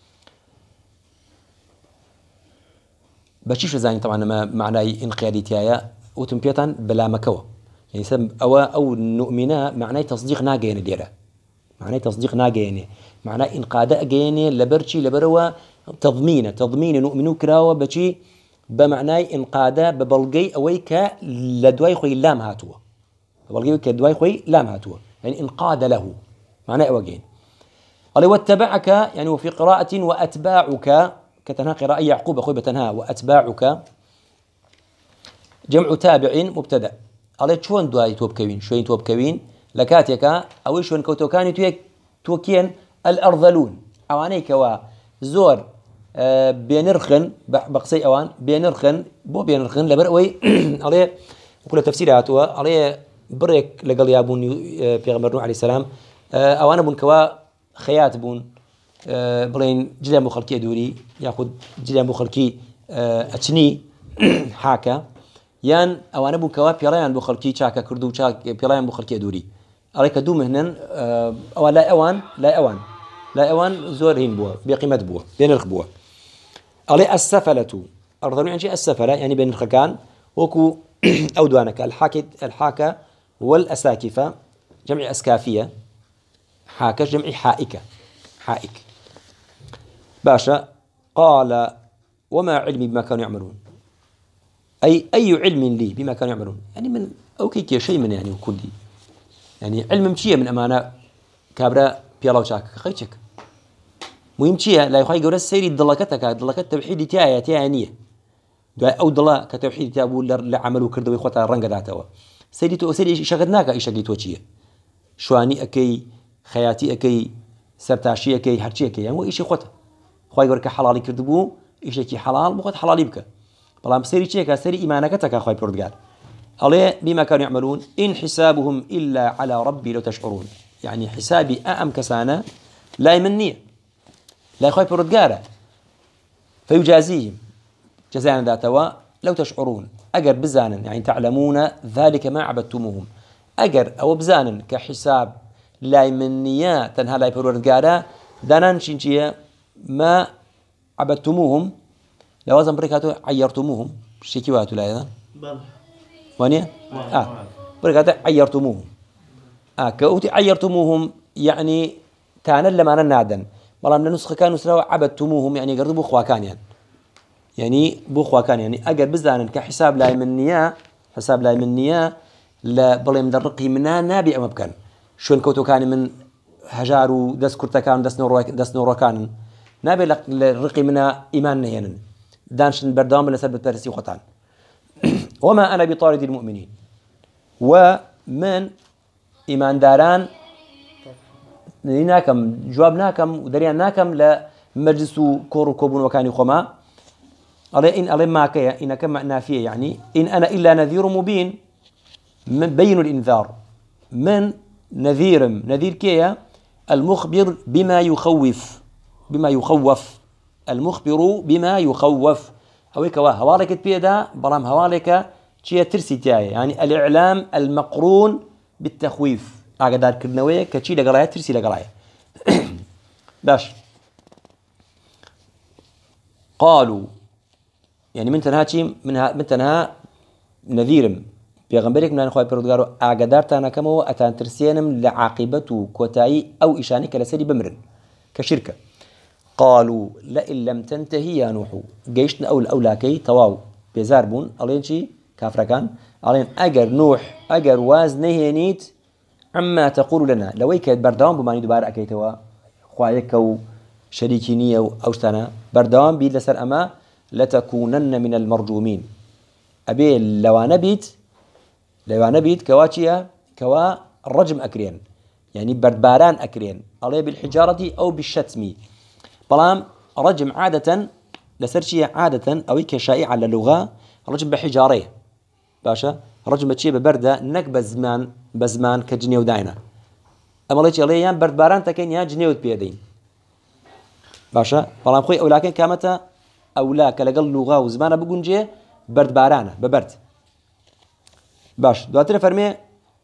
[SPEAKER 1] بشيش زين طبعا ما معناه انقياديتيا وتمبيتان بلا مكوى يعني سب أو أو نؤمنا معناه تصديق ناجين ديره معناه تصديق ناجيني معناه إنقاذ أجيني لبرشي لبروا تضمين تضمين نؤمن كراوة بشي بمعنى إنقاذ ببلغي أويك لدواي خوي لام هاتوا ببلغي كدواي خوي لام هاتوا يعني إنقاذ له معناه أوجين قال واتبعك يعني وفي قراءة وأتباعك كتنها قراءة يعقوب أخوي بتنها وأتباعك جمع تابع مبتدأ قال شلون دواي توب كوين شوين توب كوين لكاتيك أو شلون كوتو كانوا تويك توكين الأرذلون أوانيك وزور أه بينرخن بقصي أوان بينرخن بو بينرخن لبرقوي عليه وكل تفسير هاتوا عليه بريك لقال يابون بيغمر نوح عليه السلام أه أوانا بون كوا خيات بون أه بلين جليان بخلكي دوري ياخذ جليان بخلكي أه أتني حاكا يان أوانا بون كوا بيريان بخلكي شاكا كردو شاك بيريان بخلكي دوري عليك دوم هنن أه أو لا أوان لا أوان لا أوان زورهين بوا بقيمة بوا بينرخ بوا عليه السفلة أرضون يعني شيء السفلة يعني بين الخكان وكو أو دوانك الحاكة الحاكة والأساكفة جمع أسكافية حاكة جمع حائكة حائك باشا قال وما علمي بما كانوا يعملون أي أي علم لي بما كانوا يعملون يعني من أو كيك شيء من يعني وكلي يعني علم مشيه من أمانة كابرا بيلا وشاك خيتك مهم شيء لا يخاي جورس سيري دلكتك دلكت توحيد تاعي تاعنيه أو دلا كتوحيد تابو لعملوا كردوا إخوة الرنجة ذاته سيري تو سيري شغلناك إيش قلت وشيه شواني أكي خياتي أكي سرتاشي أكي هرشي أكي يعني إيش إخوته خاي جورك حلالي كردبو إيش كي حلال بقول حلالي بك بلام سيري شيء سيري إيمانك تك خاي بردقال عليه بما كانوا يعملون إن حسابهم إلا على ربي لو تشعرون يعني حسابي أأم كسانة لا يمنيه لا يخاي بردقاله فيجازيهم جزاء ذاتوا لو تشعرون أجر بزانا يعني تعلمون ذلك ما عبدتموهم أجر أو بزانا كحساب لا يمنيه تنها لا بردقاله دانا شنشية ما عبدتموهم لوازم بركاتو عيرتموهم شكيواتو لا إذا وانيا آه بركاتو عيرتموهم آه كأوتي عيرتموهم يعني تانا لما أنا نادن والله من النسخة كانوا سروا عبدتموهم يعني قربوا خواكان يعني يعني بو خواكان يعني أجر بزانا كحساب لا يمنيه حساب لا يمنيه لا بلي مدرقي منا نابي أم بكان شون كوتو كان من هجارو دس كرتا كان دس نور دس نور كان نابي لرقي منا إيمان يعني دانشن بردام لسبب ترسي خطان وما أنا بطارد المؤمنين ومن إيمان داران ناكم جواب ناكم ودريان ناكم لمجلس كور كوبون وكان خما على إن على ما كيا إن كما نافية يعني إن أنا إلا نذير مبين من بين الإنذار من نذير نذير كيا المخبر بما يخوف بما يخوف المخبر بما يخوف هويك واه هوالك بيدا برام هوالك شيء ترسي تاعي يعني الإعلام المقرون بالتخويف أقدر كرنوية كشيء لقراية ترسي لقراية باش قالوا يعني من تنهاتي من من تنها نذيرم بيغمبرك من أخوي بردقارو أقدر تانا كمو أتان ترسينم لعاقبته كوتاي أو إشانك لسري بمرن كشركة قالوا لئن لم تنتهي يا نوح جيشنا أول أولاكي تواو بيزاربون ألين شي كافر كان ألين أجر نوح أجر واز نهينيت عما تقول لنا لو يكاد بردام بماني دوباره أكيتوا خوايك أو شريكينية أو أوستانا بردام بيد لسر أما لتكونن من المرجومين أبي لو نبيت لو نبيت كواتشيا كوا الرجم أكرين يعني بردباران أكرين عليه بالحجارة أو بالشتم بلام رجم عادة لسرشية عادة أو كشائعة للغة رجم بحجارية باشا رجم بشيء ببردة نك بزمان بزمان كجنيو داينا أما ليش عليه يان بردباران تكين يا جنيو بيدين باشا بلام خوي أولاكين كامتا أولاك لقل لغة وزمانة بقنجة بردبارانة ببرد باش دواتنا فرمي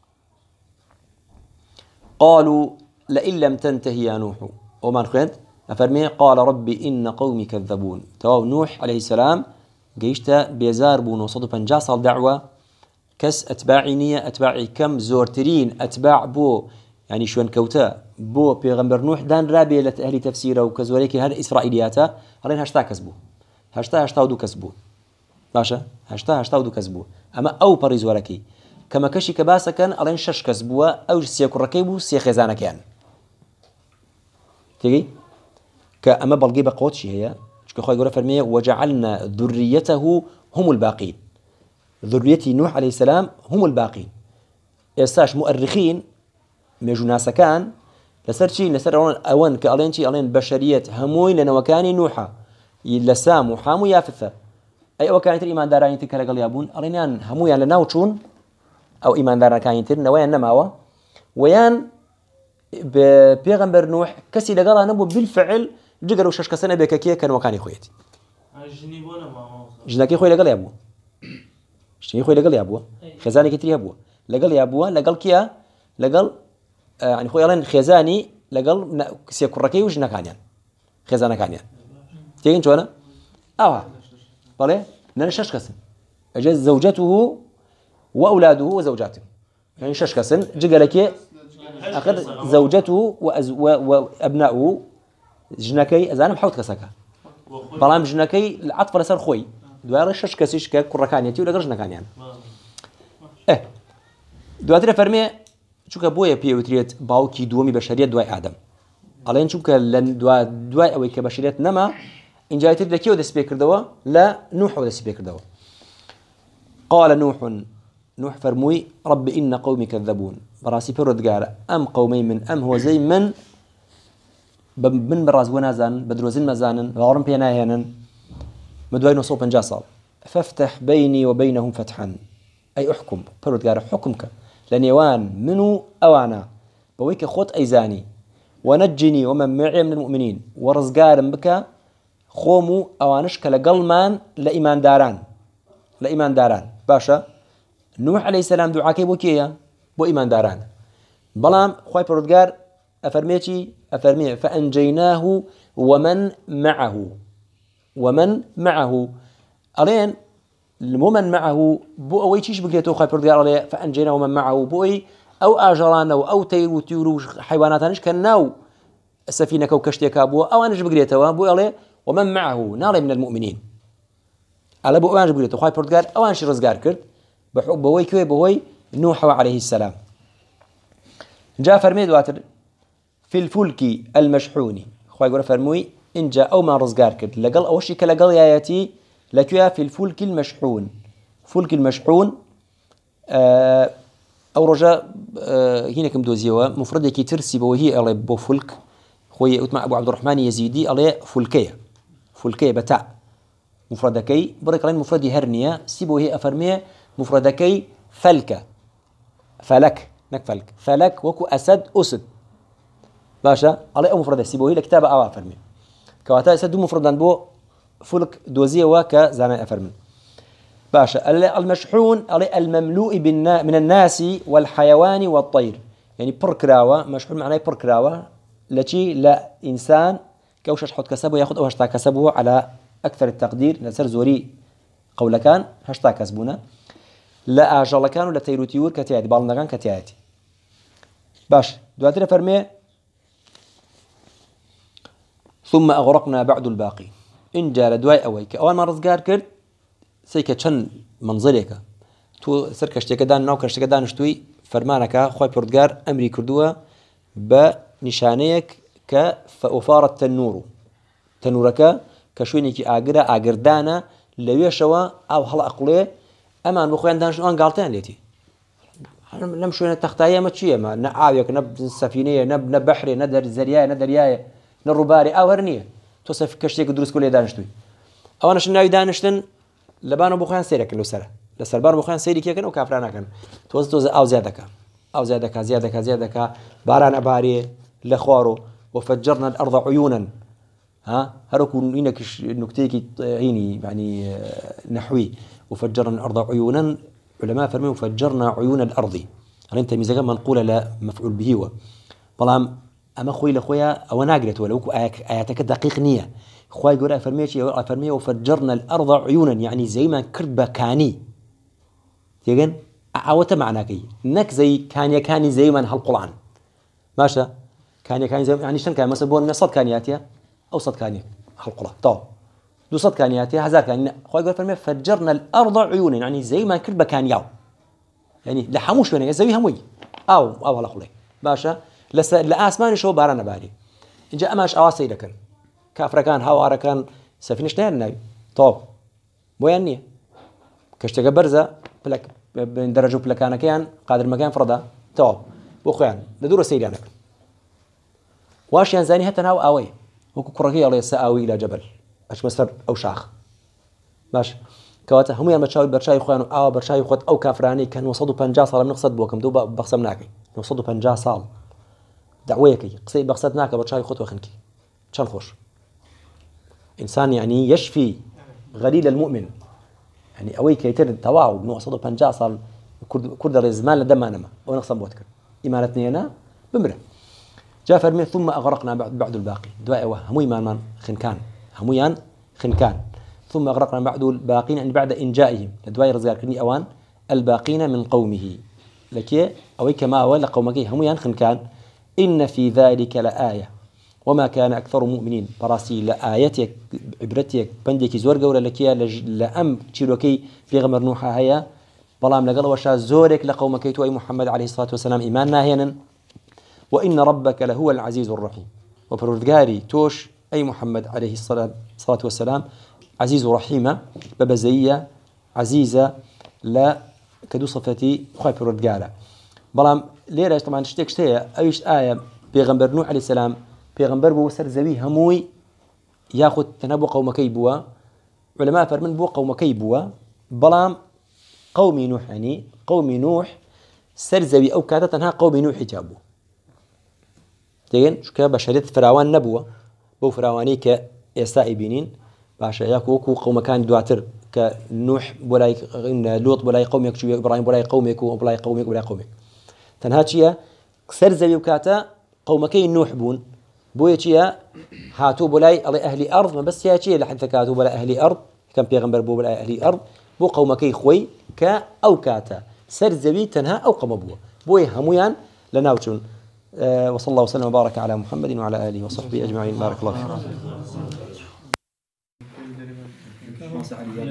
[SPEAKER 1] قالوا لئن لم تنتهي يا نوح وما نخيد أفرمي قال ربي إن قومي كذبون تواو نوح عليه السلام جيشتا بيزار بون وصدو بنجاصل دعوة كس أتباعي نية أتباعي كم زورترين أتباع بو يعني شوان كوتا بو بيغمبر نوح دان رابي لأهل تفسيره وكزوليك هذا إسرائيلياته هلين هشتا كسبو هشتا هشتا ودو كسبو باشا هشتا هشتا ودو كسبو أما أو بريز وركي كما كشي كباسا كان ألين شش كسبوا أو سيك الركيبو سيك خزانة كان تيجي كأما بلقي بقوتشي هي كخوي يقول فرمية وجعلنا ذريته هم الباقين ذريتي نوح عليه السلام هم الباقين يستاش مؤرخين ميجو ناسا كان لسر شي لسر أوان كألين شي ألين بشرية هموي لنا وكاني نوحا لسام وحام يافثة أي وكانت الإيمان داراني تكالقل يابون ألينان هموي لنا وشون أو إيمان داران كان ينتر نويان نماوة ويان بيغمبر نوح كسي لقالها نبو بالفعل جقروا شش كسنة بككيه كان وكاني خويتي جناكي خوي لقال يابو شنو خوي لقال يابو خزاني كتير يابو لقال يابو لقال كيا لقال آه يعني خوي لين خزاني لقال سيكون ركي وجنا كانيان خزانة كانيان تيجي شو أنا آه طلع نحن شش كسن أجاز زوجته وأولاده وزوجاته يعني شش كسن جقلك أخذ زوجته وأز وأبنائه جناكي أزانم حوت كسكا بلام جناكي العطف لسر خوي دوار شش كسيش ككركانيتي ولا جرجنا كانيان إيه دواتنا فرمي شو كبويا بيوتريت باوكي دومي بشرية دواء آدم على شو كلن دواء دواء أو كبشرية نما إن جايت لكيو ده سبيكر دوا لا نوح وده سبيكر دوا قال نوح نوح فرموي رب إن قومي كذبون براسي برد قال أم قومي من أم هو زي من من براز ونازان بدروزين مزانا وعرم بيناهينا مدوين وصوب جاسال فافتح بيني وبينهم فتحا أي أحكم برد قال حكمك لن يوان منو أوانا بويك خوت أيزاني ونجني ومن معي من المؤمنين ورزقار بك خومو أوانش كالقلمان لإيمان داران لإيمان داران باشا نوح عليه السلام دعاكي بوكيا بو إيمان داران بلام خواي برودقار أفرميتي أفرمي فأنجيناه ومن معه ومن معه ألين ومن معه بو أوي تيش بقيتو خواي برودقار عليه فأنجيناه ومن معه بوي أو آجران أو, أو تير وتيور حيواناتانش كناو السفينة كو كشتيكا بو أو أنش بقيتو بو عليه ومن معه نالي من المؤمنين على بو أنش بقيتو خواي برودقار أو أنش رزقار كرت بحب بوي كوي بوي نوح عليه السلام جاء فرمي دواتر في الفلك المشحون خوي يقول فرموي إن جاء أو ما رزقار كرت لقل أو شيء كلقل ياتي لكيا في الفلك المشحون فلك المشحون آه أو رجاء آه هنا كم دوزيوا مفردة كي ترسي بوهي على بو فلك خوي أتمع أبو عبد الرحمن يزيدي على فلكية فلكية بتاع مفردكي بريك لين مفردي هرنية سيبو هي أفرمية مفردكي فلكة فلك نك فلك فلك وكو أسد أسد باشا على أو مفردة سيبو هي لكتابة أو أفرمي كواتا أسد مفردان بو فلك دوزية وكا زانا أفرمي باشا المشحون على المملوء من الناس والحيوان والطير يعني بركراوة مشحون معناه بركراوة لشي لا إنسان كوشش حط كسبه ياخذ أو هشتا كسبه على أكثر التقدير نسر زوري قول كان هشتا كسبونا لا أجل كانوا لا تيروتيور كتياتي بالنا كان كتياتي باش دواتنا فرمي ثم أغرقنا بعد الباقي إن جاء لدواي أويك أول ما رزقار كرد سيكا شن منظريك تو سركشتك دان ناو كشتك دان شتوي فرمانك خوي بردقار أمري كردوها بنشانيك كفأفار التنور تنورك كشوينيكي آقرة آقردانا لوي شوا أو هلا أقليه أما أن بخوين دانش أن قالتين ليتي لم شوينا تختايا ما تشيه ما نعاويك نب السفينية نب نب بحري ندر زرياء ندر ياء نرباري أو هرنية توصف كشتيك دروس كل دانشتوي أو أنا شناوي دانشتن لبانو بخوين سيرك لو سرة لسربان بخوين سيري كي كانوا كافرانا كان توز توز أو زيادك أو زيادك زيادك زيادك باران باري لخوارو وفجرنا الأرض عيونا ها هركون إنك نكتيك عيني يعني نحوي وفجرنا الأرض عيونا علماء فرموا فجرنا عيون الأرض هل أنت ميزاق منقولة لا مفعول به هو طالما أما خوي لخويا أو ناقرت ولو آياتك دقيق نية خوي يقول فرمية فرمية وفجرنا الأرض عيونا يعني زي ما كربة كاني تيجن أعوت معناكي نك زي كان يكاني زي ما هالقرآن ماشى كان كان زي يعني شن كان مثلا بون صد كانياتها أو صد كانية خلق طاو دو صد كانياتها هزار كان خوي يقول فرمي فجرنا الأرض عيونا يعني زي ما كل بكان ياو يعني لحموش وين زي هموي أو أو على خلي ماشى لس لأسمان شو بارنا باري إن جاء ماش أواسي لكن كافر كان هوا كان سفينش نير النبي طب بويني كشتى برزة بلك بين درجة بلك أنا كان قادر مكان فردا طب بوخيان لدور سير يعني واش ينزاني هتا ناو أوي وكرهي الله يسأوي إلى جبل أش مسر أو شاخ باش كواته هم يوم تشاوي برشاي خوانو أو برشاي خوات أو كافراني كان وصلوا بنجا صار من نقصد بوكم دوبا بخصمناكي وصلوا بنجا صال دعويكي قصي بخصتناك برشاي خوت وخنكي شان خوش إنسان يعني يشفي غليل المؤمن يعني أوي كيتر تواو نوصلوا بنجا صال كرد كرد الزمان لدم أنما ونقصد بوتكر إيمانتني أنا بمره جاء فرمي ثم أغرقنا بعد بعد الباقي دواء هموي مان مان خنكان همويان خنكان ثم أغرقنا بعد الباقين يعني بعد إنجائهم لدواء رزقار كني أوان الباقين من قومه لكي أو كما أول قومك همويان خنكان إن في ذلك لآية وما كان أكثر مؤمنين براسي لآيتك عبرتك بندك زور قولة لكي لأم تشيلوكي في غمر نوحة هيا بلام لقل وشا زورك لقومك توي محمد عليه الصلاة والسلام إيماننا هينا وإن ربك لهو العزيز الرحيم وبردقاري توش أي محمد عليه الصلاة والسلام عزيز رحيمة ببزية عزيزة لا كدو صفتي خاي بردقارة بلام ليرة طبعا تشتك شتية أيش آية بيغمبر نوح عليه السلام بيغمبر بو سرزوي هموي ياخد تنبو قومكي بوا علماء فرمن بو قومكي بوا بلام قومي نوح يعني قومي نوح سرزوي أو كادة تنها قومي نوح جابو تيجين شو كذا بشرية فراوان نبوة بو فراواني كإسائبينين باشا ياكو قوم كان دواتر كنوح بولاي لوط بولاي قومك شو إبراهيم بولاي قومك وبولاي قومك بولاي قومك تنهاتشيا كسر زي وكاتا قومكي نوح بون بويتشيا هاتو بولاي الله أهل أرض ما بس ياتشيا لحد كاتو بولاي أهل أرض كم بيغمبر بو بولاي أهل أرض بو قومكي خوي كا أو كاتا سر زي تنها أو قوم بوا بوي هميان لناوتون أه وصلى الله وسلم وبارك على محمد وعلى آله وصحبه أجمعين بارك الله فيكم.